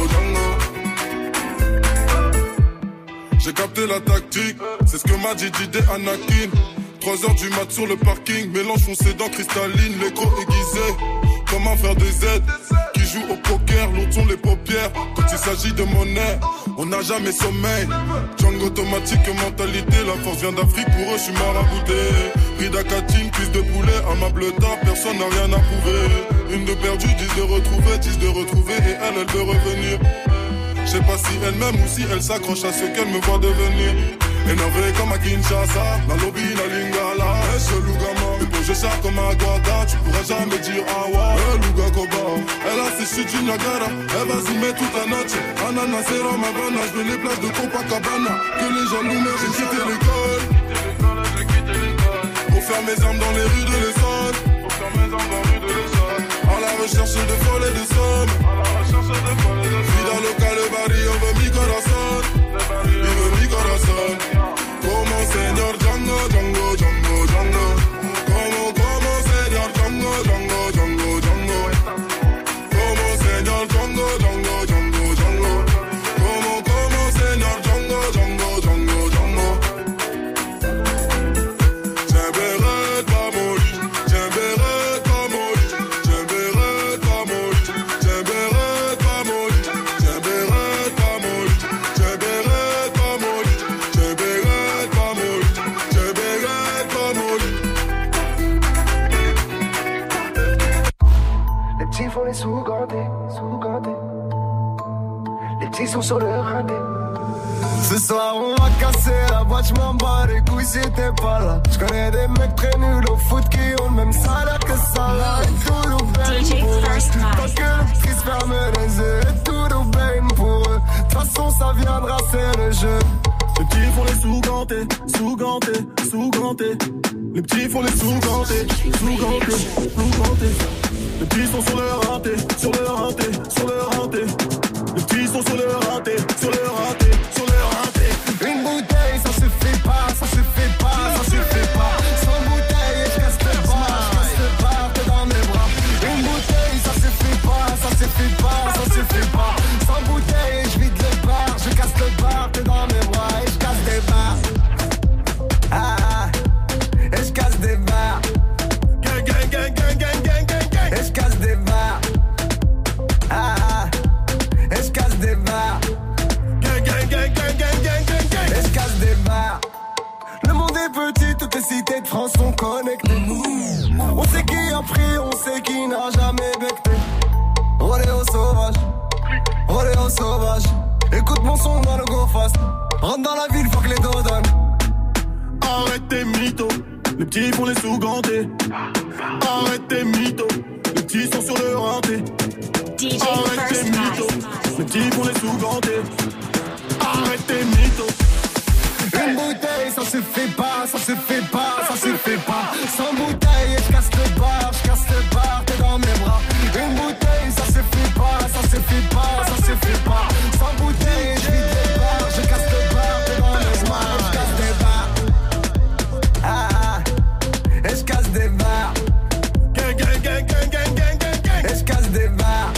Django. J'ai capté la tactique, c'est ce que m'a dit Didé Anakin. trois heures du mat sur le parking, mélange foncé dans cristalline, l'écran aiguisé, comme un frère des Z, qui joue au poker, l'autre sont les paupières, quand il s'agit de monnaie, on n'a jamais sommeil, Django automatique et mentalité, la force vient d'Afrique, pour eux je suis marabouté, Rida Katine, cuisse de poulet, à ma tard, personne n'a rien à prouver, une de perdue, dix de retrouver, dix de retrouver, et elle, elle veut revenir, je sais pas si elle m'aime ou si elle s'accroche à ce qu'elle me voit devenir. Énervé comme à Kinshasa, la lobby, la lingala. Eh, chelou gamin, les projets chars comme à Guada. Tu pourras jamais dire awa. Eh, Luga Koba. Elle a séché du Niagara. Elle va zoomer toute la noche. Ananasera, Mavana. Je veux les plages de Copacabana. Que les gens nous mèrent, j'ai quitté l'école. Pour faire mes armes dans les rues de l'Essonne. Pour faire mes armes dans les rues de l'Essonne. À la recherche de folles et de sommes. À la recherche de folles et de sommes. Vida loca, le barrio veut mi corazón. sur le ringué. Ce soir on va casser la boîte, j'm'en bats les couilles si t'es pas là. J'connais des mecs très nuls au foot qui ont le même salaire que ça là. Et tout nous baigne pour eux. Tant que le triste ferme les yeux. Et tout nous baigne pour eux. De toute façon ça viendra, c'est le jeu. Les petits font les sous-gantés, sous-gantés, sous-gantés. Les petits font les sous-gantés, sous-gantés, sous-gantés. Les petits sont sur le rinté, sur le rinté, sur le rinté. Les petits sont sur le rinté, sur le rinté, sur le rinté. Une bouteille, ça se fait pas, ça se fait pas, ça se fait pas. Sans bouteille, je casse le bar, je casse le bar, t'es dans mes bras. Une bouteille, ça se fait pas, ça se fait pas, ça se fait pas. Sans bouteille, je vide le bar, je casse le bar, t'es dans mes bras et je casse des bars. Ah ah, et je casse des bars. Gang, gang, gang, gang, gang, gang, gang, gang. Et je casse des bars. Ah ah, et je casse des bars. Gang, gang, gang, gang, gang, gang, gang, gang. Et je casse des bars. Le monde est petit, toutes les cités de France sont connectées. On sait qui a pris, on sait qui n'a jamais becté. Rodéo sauvage, rodéo sauvage. Écoute mon son dans le go fast. Rentre dans la ville, faut que les dos donnent. Arrête tes mythos, les petits font les sous-gantés. Arrête tes mythos, les petits sont sur le rinté. Arrête tes mythos, les petits font les sous-gantés. Arrête tes mythos. Une bouteille, ça se fait pas, ça se fait pas, ça se fait pas. Sans bouteille, je casse le bar, je casse le bar, t'es dans mes bras. Une bouteille, ça se fait pas, ça se fait pas, ça se fait pas. Sans bouteille, je vide le bar, je casse le bar, t'es dans mes bras, je casse des bars. Ah ah, et je casse des bars. Gang, gang, gang, gang, gang, gang, gang, gang. Et je casse des bars.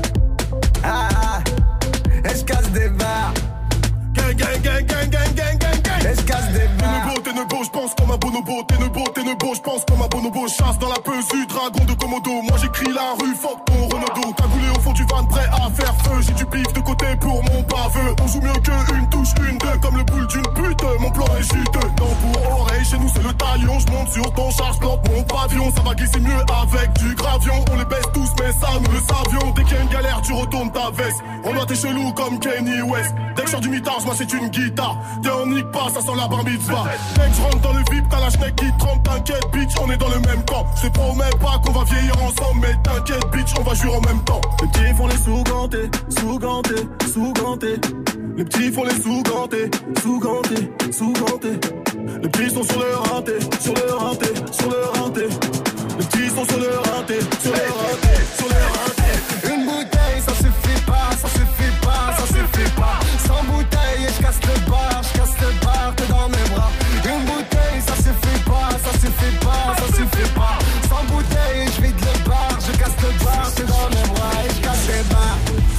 Ah ah, et je casse des bars. Gang, gang, gang, gang, gang, gang, gang, gang. Et je casse des bars. T'es nebo, je pense comme un bonobo. T'es nebo, t'es nebo, je pense comme un bonobo. Chasse dans la pesue, dragon de Komodo. Moi j'écris la rue, fuck ton Ronaldo. Cagoulé au fond du van, prêt à faire feu. J'ai du pif de côté pour mon baveux. On joue mieux que une touche, une, deux. Comme le boule d'une pute, mon plan est juteux. Dent pour oreille, chez nous c'est le talion. Je monte sur ton charge, plante mon pavillon. Ça va glisser mieux avec du gravion. On les baisse tous, mais ça nous le savions. Dès qu'il y a une galère, tu retournes ta veste. On doit t'es chelou comme Kanye West. Dès que je sors du mitard, moi c'est une guitare. T'es en nique pas, ça sent la bar mitzvah. Mec, je rentre dans le V I P, t'as la schneck qui trempe. T'inquiète, bitch, on est dans le même camp. Je te promets pas qu'on va vieillir ensemble, mais t'inquiète, bitch, on va jurer en même temps. Les petits font les sous-gantés, sous-gantés, sous-gantés. Les petits font les sous-gantés, sous-gantés, sous-gantés. Les petits sont sur le rinté, sur le rinté, sur le rinté. Les petits sont sur le rinté, sur le rinté, sur le rinté. Une bouteille, ça se fait pas, ça se fait pas, ça se fait pas. Sans bouteille, je casse le bar, je casse le bar, t'es dans mes bras. Une bouteille, ça se fait pas, ça se fait pas, ça se fait pas. Sans bouteille, je vide le bar, je casse le bar, t'es dans mes bras et je casse des bars.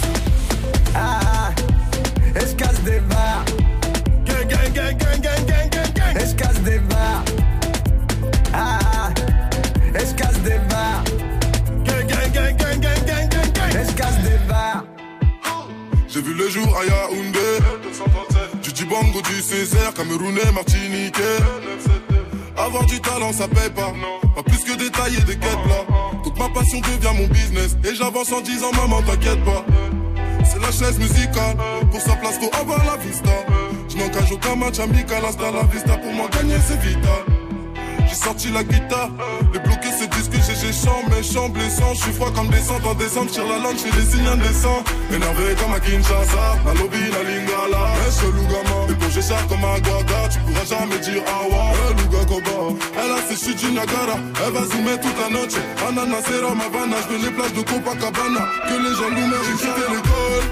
Ah ah, et je casse des bars. Gang, gang, gang, gang, gang, gang, gang, gang. Et je casse des bars. Ah ah, et je casse des bars. Gang, gang, gang, gang, gang, gang, gang, gang. Et je casse des bars. J'ai vu le jour à Yaoundé. Du Djibango, du Césaire, Camerounais, Martiniquais. Avoir du talent, ça paye pas. Pas plus que détailler des quêtes là. Toute ma passion devient mon business. Et j'avance en disant, maman, t'inquiète pas. C'est la chaise musicale. Pour sa place, faut avoir la vista. Je n'engage aucun match amical. Hasta la vista, pour moi, gagner, c'est vital. J'ai sorti la guitare, les bloqués se disent que j'ai chant, méchant, blessant. Je suis froid comme des cendres en décembre, tire la langue, j'ai des signes indécents. Énervé comme à Kinshasa, la lobby, la lingala. Mais ce loup-gamin, les j'ai char comme un guaga. Tu pourras jamais dire awa, eh louga koba. Elle a ses chutes du Niagara, elle va zoomer toute la noche. Ananasera, Havana, je veux les plages de Copacabana. Que les gens nous mèrent, j'ai quitté l'école.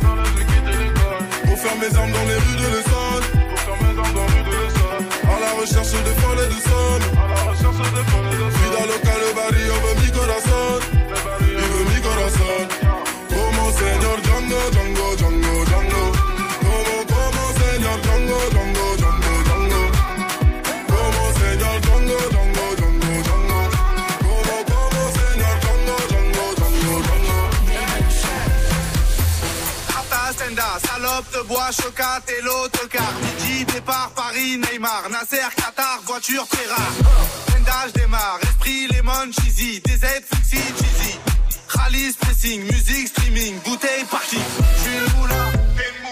Pour faire mes armes dans les rues de l'Essonne. Pour faire mes armes dans les rues de l'Essonne. À la recherche des folles et de somme. À la recherche des folles et de somme. Vida loca, le barrio veut mi corazón. Il veut mi corazón. Como señor Django, Django, Django, Django. Como, como señor Django, Django, Django, Django. Como señor Django, Django, Django, Django. Como, como señor Django, Django, Django, Django. Rata, Stenda, salope de bois, chocat et l'autocar. Didi, départ, Paris, Neymar, Nasser, Qatar, voiture très rare. Stenda, je démarre, esprit, lemon, cheesy, D Z, flexi, cheesy. Rallye, pressing, musique, streaming, bouteille, parking. J'suis le moulin,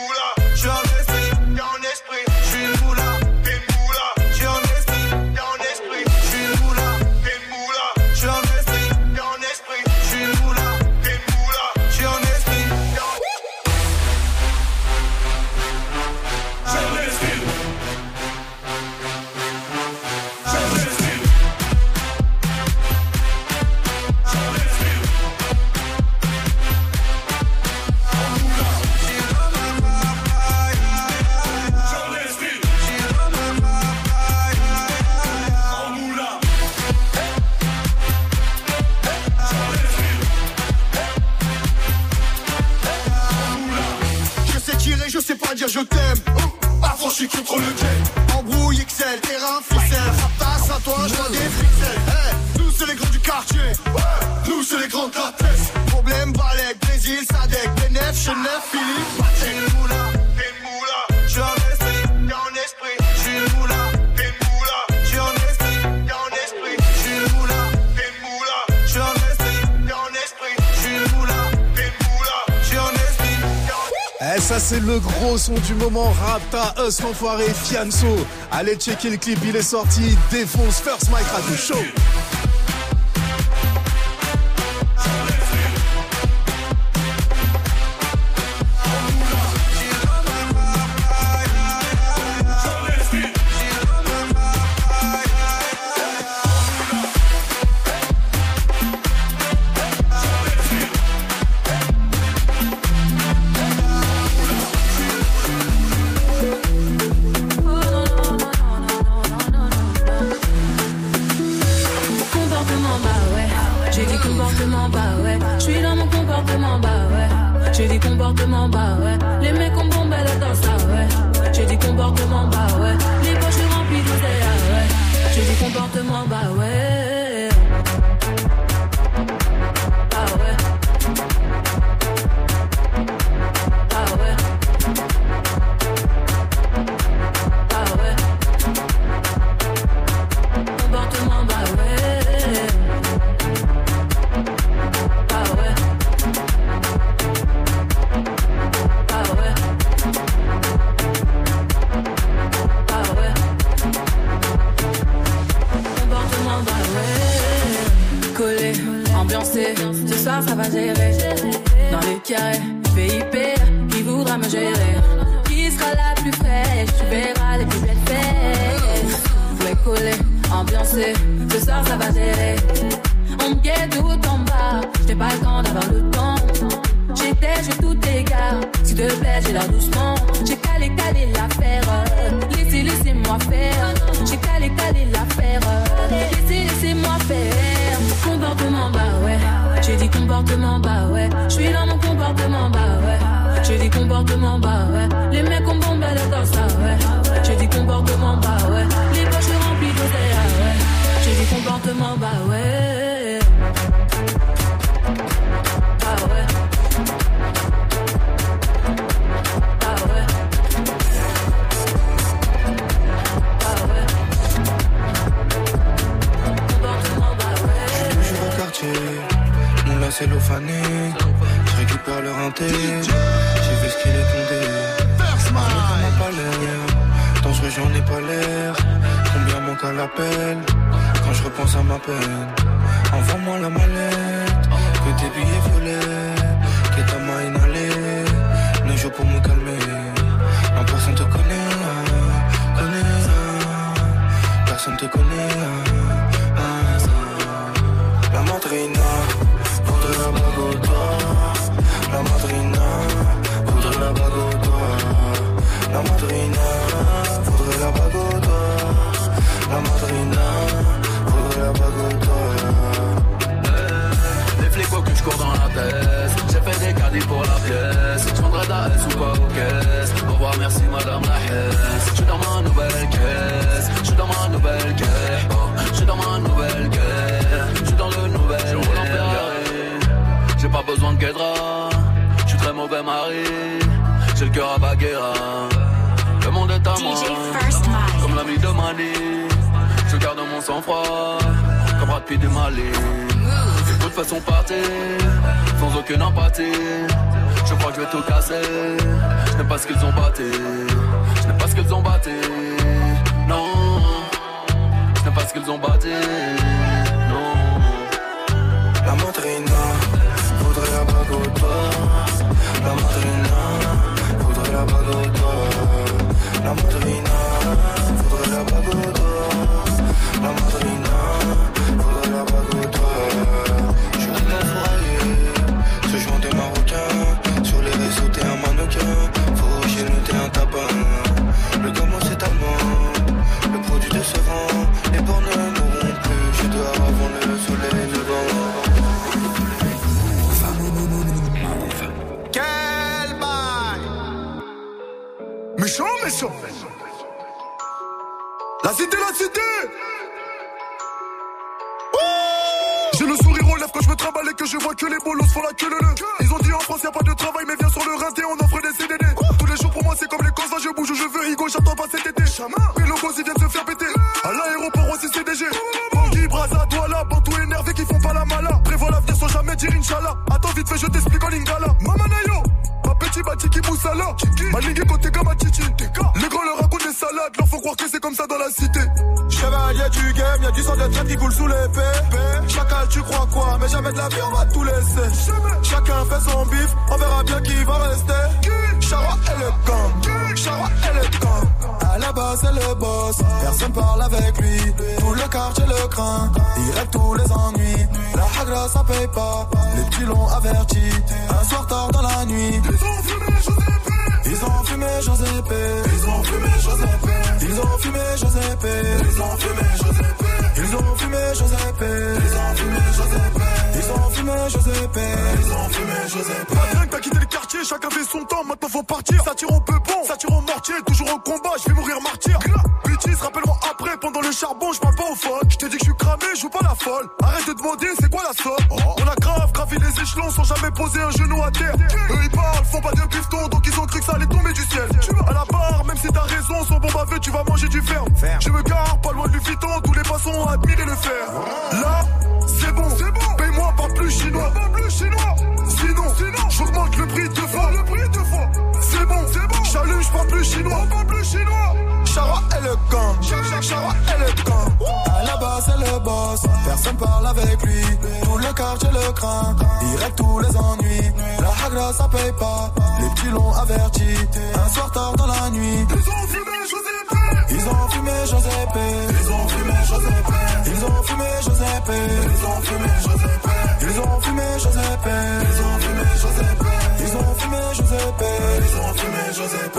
tirer, je sais pas dire je t'aime. Affranchi contre le game. Embrouille X L, terrain ficelle. Tasse à toi, je vois des pixels. Hey, nous c'est les grands du quartier. Ouais, nous c'est les grands de la tête. Problème, Balek, Brésil, Sadek, Benef, Chenef, Philippe. J'ai le moula, t'es le moula. J'suis en esprit, t'es en esprit. J'suis le moula, t'es le moula. J'suis en esprit, t'es en esprit. J'suis le moula, t'es le moula. J'suis en esprit, t'es en esprit. J'suis le moula, t'es le moula. J'suis en esprit, t'es en esprit. Eh, ça c'est le gros son du moment. Rapta, Us, l'enfoiré, Fianso. Allez checker le clip, il est sorti. Défonce First Mike Radio Show. J'ai dit comportement bas, ouais. Les mecs ont bombé la danse, ah ouais. J'ai dit comportement bas, ouais. Les poches remplies d'oseille, ah ouais. J'ai dit comportement bas, ouais. Ah ouais. Ah ouais. Ah ouais. Comportement bas, ouais. Ah ouais. Ce soir ça va gérer. Dans les carrés, V I P, qui voudra me gérer? Qui sera la plus fraîche? Tu verras les plus belles fesses. Ouais, collé, ambiancé. Ce soir ça va gérer. On me guette tout en bas. J'n'ai pas le temps d'avoir le temps. J'étais, j'ai tout égard. S'il te plaît, j'ai l'air doucement. J'ai calé, calé l'affaire. Laissez, laissez-moi faire. J'ai calé, calé l'affaire. Laissez, laissez-moi faire. Comportement bas, ouais. J'ai dit comportement bas, ouais. J'suis dans mon comportement bas, ouais. J'ai dit comportement bas, ouais. Les mecs ont bombé la danse, ah ouais. J'ai dit comportement bas, ouais. Les poches remplies d'oseille, ah ouais. J'ai dit comportement bas, ouais. Ah ouais. Ah ouais. Ah ouais. Comportement bas, ouais. J'suis toujours au quartier. Moula cellophané, je récupère le renté. J'ai vu ce qu'il est tombé. Je m'en pas l'air. Dangereux, j'en ai pas l'air. Combien manque à l'appel quand je repense à ma peine? Envoie-moi la mallette, que tes billets volés, que ta main inhalée. Ne joue pour me calmer. Non, personne te connaît, connaît. Personne te connaît. La madrina voudrait la bague au doigt. La madrina voudrait la bague au doigt. La madrina voudrait la bague au doigt. La madrina voudrait la bague au doigt. Les flics faut que je cours dans la tête. J'ai fait des caddies pour la pièce. Je prendrai la S ou pas aux caisses. Au revoir, merci madame la Hesse. Je suis dans ma nouvelle caisse. Je suis dans ma nouvelle caisse. Oh, je suis dans ma nouvelle caisse. Je suis dans le nouvel. Je roule en Ferrari. J'ai pas besoin de guédra. Je suis très mauvais mari. J'ai le cœur à Baguera. Le monde est à moi. Comme l'ami de Mali. Je garde mon sang-froid. Comme Brad Pitt du Mali. De toute façon partir, sans aucune empathie. Je crois que je vais tout casser. Je n'aime pas ce qu'ils ont batté. Je n'aime pas ce qu'ils ont batté. Non. Je n'aime pas ce qu'ils ont batté. Non. La madrina voudrait la bague au doigt. La madrina voudrait la bague au doigt. La madrina voudrait la bague au doigt. La madrina voudrait la bague au doigt. Je suis un foyer, ce joint des Marocains. Sur les réseaux t'es un mannequin. Faut chez nous t'es un tabac. Le gamin c'est allemand. Le produit décevant. Les bornes ne mourront plus. Je dois avant le soleil levant. Quel bail! Méchant, méchant. La cité, la cité. J'ai le sourire aux lèvres quand je me trimballe et que je vois que les bolos font la queue le le. Ils ont dit en France y'a pas de travail mais viens sur le rinté on offre des C D D. Tous les jours pour moi c'est comme les courses, je bouge où je veux, Higo j'attends pas cet été. Mais logos ils viennent se faire péter. À l'aéroport aussi C D G. Bangui, Braza, Douala, Bantou énervé qui font pas la mala. Prévois l'avenir sans jamais dire Inch'Allah. Attends vite fait je t'explique en lingala. Mamanayo, ma petit batiki moussala. Malingue côté Kamachichi. Les grands leur racontent des salades, leur faut croire que c'est comme ça dans la cité. Chevalier du game, y'a du sang de traite qui coule sous l'épée. Chacal tu crois quoi, mais jamais de la vie on va tout laisser. Chacun fait son bif, on verra bien qui va rester. Chara et le gang, Chara et le gang. À la base c'est le boss, personne parle avec lui. Tout le quartier le craint, il règle tous les ennuis. La hagra ça paye pas, les petits l'ont averti. Un soir tard dans la nuit, ils ont fumé Josépé. Ils ont fumé Josépé. Ils ont fumé Josépé. Ils ont fumé Josépé. Ils ont fumé Josépé. Ils ont fumé Josépé. Ils ont fumé Josépé. Ils ont fumé Josépé. Pas de t'as quitté le quartier, chacun fait son temps, maintenant faut partir. Ça tire au peupon, ça tire au mortier, toujours au combat, je vais mourir martyr. Bêtise, rappelle-moi après, pendant le charbon, je parle pas aux folles. Je t'ai dit que je suis cramé, je joue pas la folle. Arrête de demander, c'est quoi la somme? Oh. On a grave gravi les échelons sans jamais poser un genou à terre. Eux ils parlent, font pas de pifton, donc ils ont cru que ça allait tomber du ciel. À la barre, même si t'as raison, son bon bavé, tu vas manger du ferme. Je me gare, pas loin du Vuitton, tous les passants ont admiré le fer. Là, c'est bon, c'est bon. Paye-moi pas plus chinois, pas plus chinois. Sinon, sinon, j'augmente le prix deux fois, le prix deux fois. C'est bon, c'est bon. J'allume, j'parle plus chinois, pas plus chinois. Chara et le gang, Chara et le gang. À la base c'est le boss, personne parle avec lui. Tout le quartier le craint, il règle tous les ennuis. La hagra ça paye pas, les petits l'ont averti. Un soir tard dans la nuit, ils ont fumé Josépé. Ils ont fumé Josépé. Ils ont fumé Josépé. Ils ont fumé Josépé. Ils ont fumé Josépé. Ils ont fumé Josépé. Ils ont fumé Josépé. Ils ont fumé Josépé. Ils ont fumé Josépé.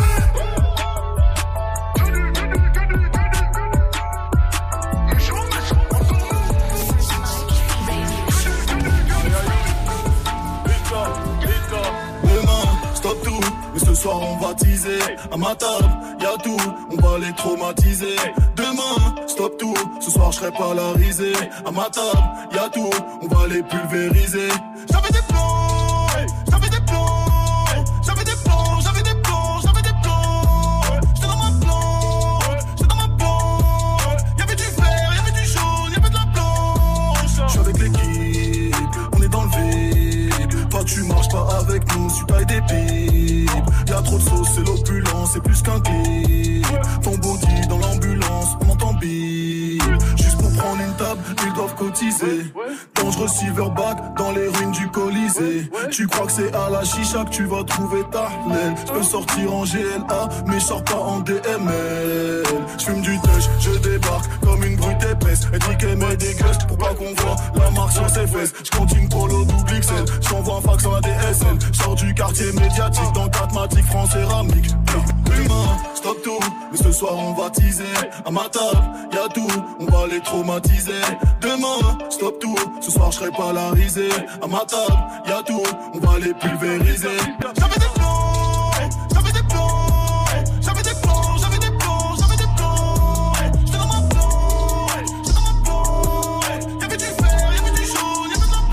Stop tout, mais ce soir on va teaser. À ma table, y'a tout, on va les traumatiser. Demain, stop tout, ce soir je serai pas la risée. À ma table, y'a tout, on va les pulvériser. J'avais des plans, j'avais des plans, j'avais des plans, j'avais des plans, j'avais des plans. J'étais dans ma plan, j'étais dans ma plan. Y'avait du vert, y'avait du jaune, y'avait de la blanche. J'suis avec l'équipe, on est dans le vide. Toi tu marches pas avec nous, tu tailles des pipes. Y'a trop de sauce, c'est l'opulence, c'est plus qu'un clip. Ton body dans l'ambulance, on entend bip. Juste pour prendre une table, ils doivent cotiser. Dangereux silverback dans les ruines du Colisée. Tu crois que c'est à la chicha que tu vas trouver ta laine. J'peux sortir en G L A, mais j'sors pas en D M L. J'fume du touch, je débarque comme une brute épaisse. Étriqué mais dégueulasse pour pas qu'on voit la marque sur ses fesses. J'continue polo double X L, j'envoie un fax en A D S L. J'sors du quartier médiatique dans quatre matiques France céramique. Demain, stop tout, mais ce soir on va teaser. À ma table, y'a tout, on va les traumatiser. Demain, stop tout, ce soir je serai pas la risée. À ma table, y'a tout, on va les pulvériser. J'avais des plans, j'avais des plans, j'avais des plans, j'avais des plans, j'avais des plans. J'étais dans ma plan, j'étais dans ma plan. Y'avait du vert, y'avait du jaune, y'avait de la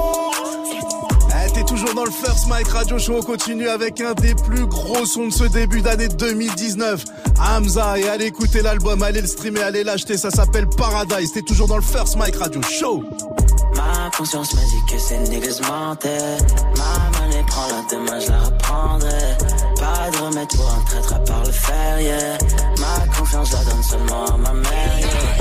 blanche. Eh, t'es toujours dans le First Mike Radio Show, on continue avec un des plus gros sons de ce début d'année deux mille dix-neuf. Hamza, et allez écouter l'album, allez le streamer, allez l'acheter, ça s'appelle Paradise. T'es toujours dans le First Mike Radio Show. Ma conscience me dit que c'est niggas mentaient. Ma monnaie prend la demain, je la reprendrai. Pas de remède pour un traître à part le fer, yeah. Ma confiance la donne seulement à ma mère,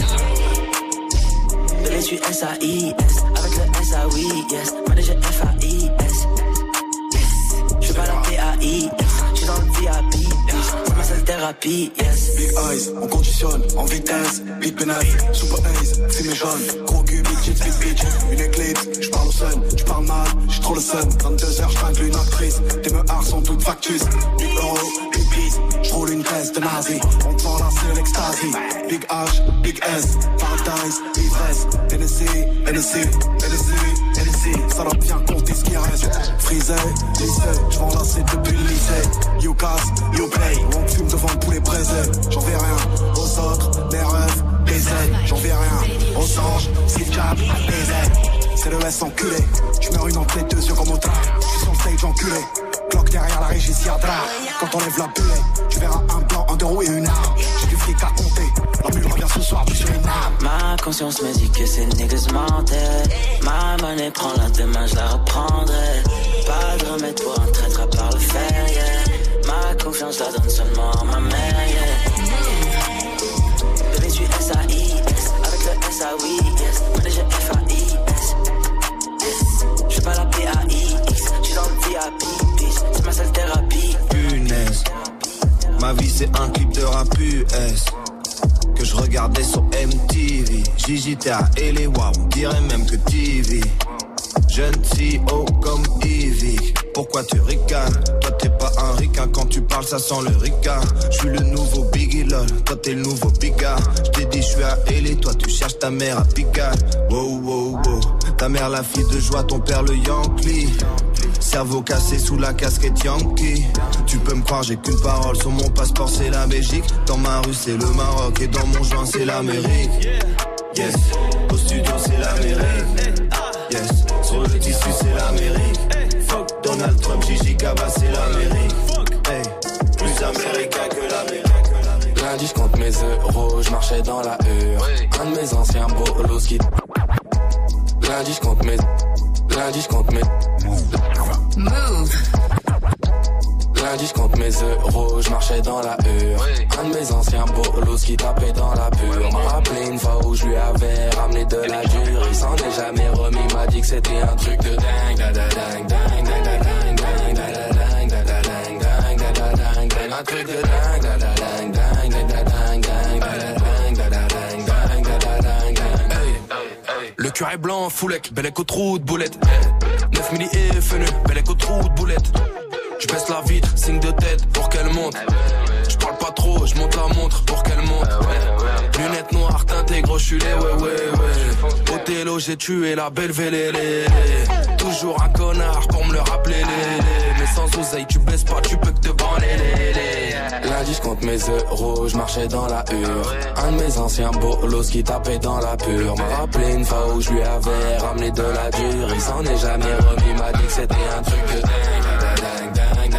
yeah. Bébé, je suis S A I S, avec le S A oui, yes. Manager F A I S, yes. Je fais pas la P A I S, je suis dans le V I P, c'est ma seule thérapie, yes. Big eyes, on conditionne, en vitesse. Big penas, super ace, c'est mes jeunes. Gros cul, big shit, big bitch. Une éclipse, j'parle au sun, j'parle mal, j'suis trop le sun. vingt-deux heures, j'tringle une actrice. Tes meurs sont toutes factus. Big euro, big peace, j'roule une caisse de nazi. On te vend là, c'est l'extasie. Big H, big S, paradise, ivresse. N S C, N S C, N S C, N S C. Ça doit bien compter ce qui reste. Frisé, lycée, j'vends là, c'est depuis le lycée. You cast, you play. Won't fume devant le poulet braisé. J'en vais rien aux autres, mes rêves, baiser. J'en vais rien aux anges, c'est jab, baiser. C'est le S enculé, je meurs une entrée, deux yeux comme au train. J'suis sur le stage enculé, cloque derrière la régie Siadra. Quand on lève la bulle, tu verras un blanc, un deux roues et une arme. J'ai du fric à compter, la mule revient ce soir, puis sur une arme. Ma conscience me dit que c'est niggas mentés. Ma monnaie prend la demain, je la reprendrai. Pas de remède pour un traître à part le fer, yeah. Ma confiance la donne seulement à ma mère, yeah. Bébé tu S A I S, avec le S A oui, yes. Moi déjà F A I S. J'fais pas la P A I X, j'suis dans le V I P, bitch, c'est ma seule thérapie. Punaise, ma vie c'est un clip de rap U S que je regardais sur M T V. Gigi Terra et les wow, on dirait même que T V. Jeune C E O comme Evie. Pourquoi tu ricanes? Toi t'es pas un ricain, quand tu parles ça sent le ricard. J'suis le nouveau Biggie lol, toi t'es le nouveau Picard. J't'ai dit j'suis à L A, toi tu cherches ta mère à Picard. Wow wow wow, ta mère la fille de joie, ton père le Yankee. Cerveau cassé sous la casquette Yankee. Tu peux me croire, j'ai qu'une parole, sur mon passeport c'est la Belgique. Dans ma rue c'est le Maroc et dans mon joint c'est l'Amérique. Yes, au studio c'est l'Amérique. Yes, sur le tissu c'est l'Amérique. Fuck Donald Trump, Gigi Kaba c'est l'Amérique. Hey, plus américain que l'Amérique. Lundi j'compte mes euros, j'marchais dans la hure. Un de mes anciens bolos qui... Lundi j'compte mes... Lundi j'compte mes... Move. Lundi j'compte mes euros, j'marchais dans la hure. Un de mes anciens bolos qui tapait dans la pure. M'a rappelé une fois où je lui avais ramené de la dure. Il s'en est jamais remis, m'a dit que c'était un truc de dingue. Da da dingue, dingue, da da dingue, dingue, da da dingue, da da dingue, dingue, da da dingue, dingue. Un truc de dingue, da da dingue, dingue, da da dingue, dingue, da da dingue, da da dingue, dingue, da da dingue, dingue. Le cœur est blanc, foulec, bel écho trou de boulette. neuf milli et fenu, bel écho trou de boulette. J'baisse la vitre, signe de tête pour qu'elle monte. J'parle pas trop, j'monte la montre pour qu'elle monte. Lunettes noires teintées, gros j'suis les ouais ouais ouais. Othello, j'ai tué la belle vélélé. Toujours un connard pour me le rappeler les. Mais sans oseille, tu baisses pas, tu peux que te branler les. Lundi j'compte mes euros, j'marchais dans la hure. Un de mes anciens bolos qui tapait dans la pure. M'a rappelé une fois où je lui avais ramené de la dure. Il s'en est jamais remis, m'a dit que c'était un truc de dingue.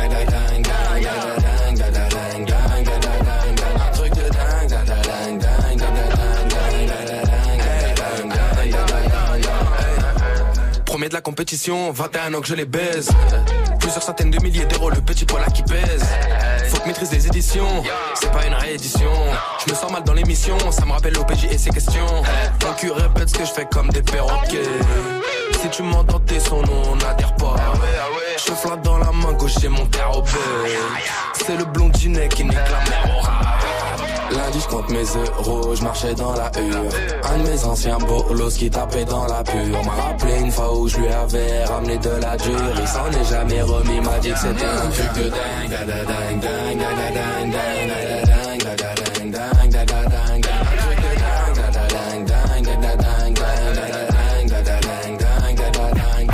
Premier de la compétition, vingt et un ans que je les baise. Plusieurs centaines de milliers d'euros, le petit poil là qui pèse. Faut que maîtrise les éditions, c'est pas une réédition. Je me sens mal dans l'émission, ça me rappelle l'O P J et ses questions. Ton cul répète ce que je fais comme des perroquets. Si tu m'entends tes sons, non on n'adhère pas. Je flatte dans la main gauche, j'ai mon terre au c'est le blondinet qui nique la mer au rat. Lundi j'compte mes euros, j'marchais dans la hure. Un de mes anciens bolos qui tapait dans la pure. M'a rappelé une fois où je lui avais ramené de la dure. Il s'en est jamais remis, m'a dit que c'était un truc de dingue. Da da dingue, dingue, da da dingue, dingue, da da dingue, da da dingue, dingue, da da dingue, un truc de dingue, da da dingue, dingue, da da dingue, da da dingue, da da dingue, dingue, da da dingue.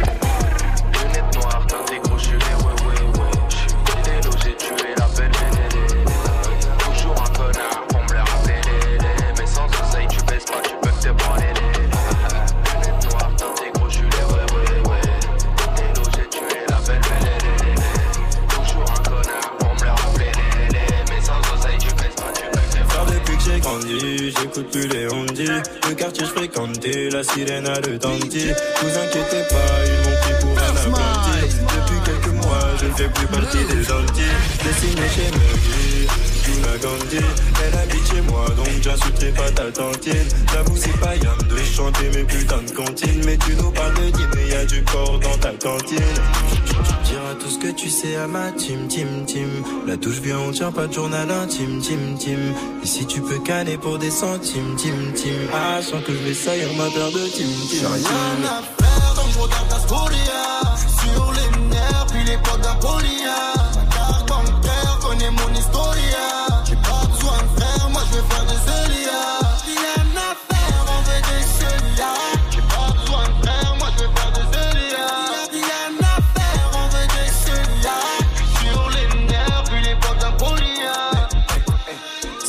Lunettes noires, teintées, gros j'suis les ouais ouais ouais. J'suis Othello, j'ai tué la belle vélélé. Toujours un connard pour me le rappeler les les. Mais sans oseille tu baisses pas, tu peux que te branler les. Lunettes noires, teintées, gros j'suis les ouais ouais ouais. Othello, j'ai tué la belle vélélé. Toujours un connard pour me le rappeler les les. Mais sans oseille tu baisses pas, tu peux que te branler. Depuis que j'ai grandi, j'écoute plus les ondis. Le quartier je fréquentais, la sirène a le dentier. Vous inquiétez pas, ils m'ont pris pour un apprenti. Depuis quelques mois, je ne fais plus partie des gentils. Dessiné chez Muggy, Juna Gandhi. Elle habite chez moi, donc j'insulterai pas ta tantine. J'avoue c'est pas Yann de chanter mes putains de comptines. Mais tu nous parles de dîner, y'a du corps dans ta cantine. Diras tout ce que tu sais à ma team, team, team. La touche vient, on tient pas de journal intime, team, team. Ici tu peux canner pour des centimes, team, team. Ah, je sens que je vais saillir ma paire de team, team. J'ai rien à faire, donc je regarde la Sporia. J'suis sur les nerfs, puis les potes d'Apolia. Ma carte bancaire connaît mon historia. J'ai pas besoin de frère, moi je vais faire des Célia. Rien à faire, on veut des Célia. J'ai pas besoin de frère, moi je vais faire des Célia. Rien à faire, on veut des Célia. J'suis sur les nerfs, puis les potes d'Apolia.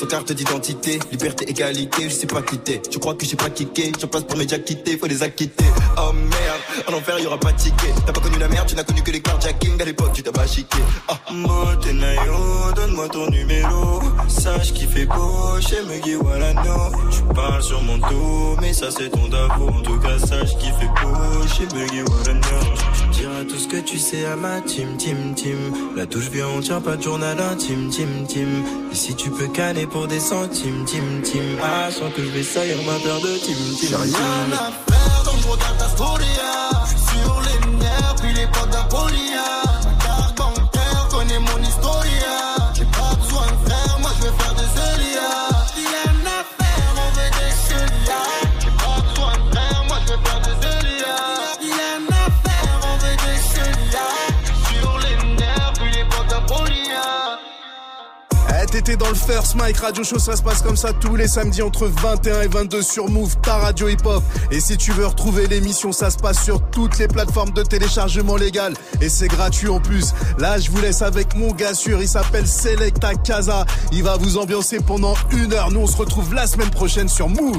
carte d'identité. Liberté, égalité, je sais pas quitter. Tu crois que j'ai pas kické, j'en place pour mes déjà quittés, faut les acquitter. Oh merde, en enfer y'aura pas de ticket. T'as pas connu la merde, tu n'as connu que les carjacking. À l'époque tu t'as pas chiqué. Oh. Motenayo, donne-moi ton numéro. Sache qui fait beau, chez Muggy Walano. Tu parles sur mon dos, mais ça c'est ton davo. En tout cas sache qui fait beau, chez Muggy Walano. Tu diras tout ce que tu sais à ma team, team, team. La touche vient, on tient pas de journal intime, team, team. Ici tu peux canner pour des centimes, team, team. Ah, sans que je vais saillir ma paire de team, team. J'ai rien à faire, donc je regarde ta story. J'suis sur les nerfs, puis les potes d'Apolia. Ma carte bancaire connaît mon historia. J'ai pas besoin de frère, moi je vais faire des Elia. Rien à faire, on veut des Celia. J'ai pas besoin de frère, moi je vais faire des Elia. Rien à faire, on veut des Celia. Sur les nerfs, puis les potes d'Apolia. Eh, t'étais dans le First Mike Radio Show, ça se passe comme ça tous les samedis entre vingt et un et vingt-deux sur Move, ta radio hip-hop. Et si tu veux retrouver l'émission, ça se passe sur toutes les plateformes de téléchargement légal. Et c'est gratuit en plus. Là, je vous laisse avec mon gars sûr, il s'appelle Selecta Casa. Il va vous ambiancer pendant une heure. Nous, on se retrouve la semaine prochaine sur Move.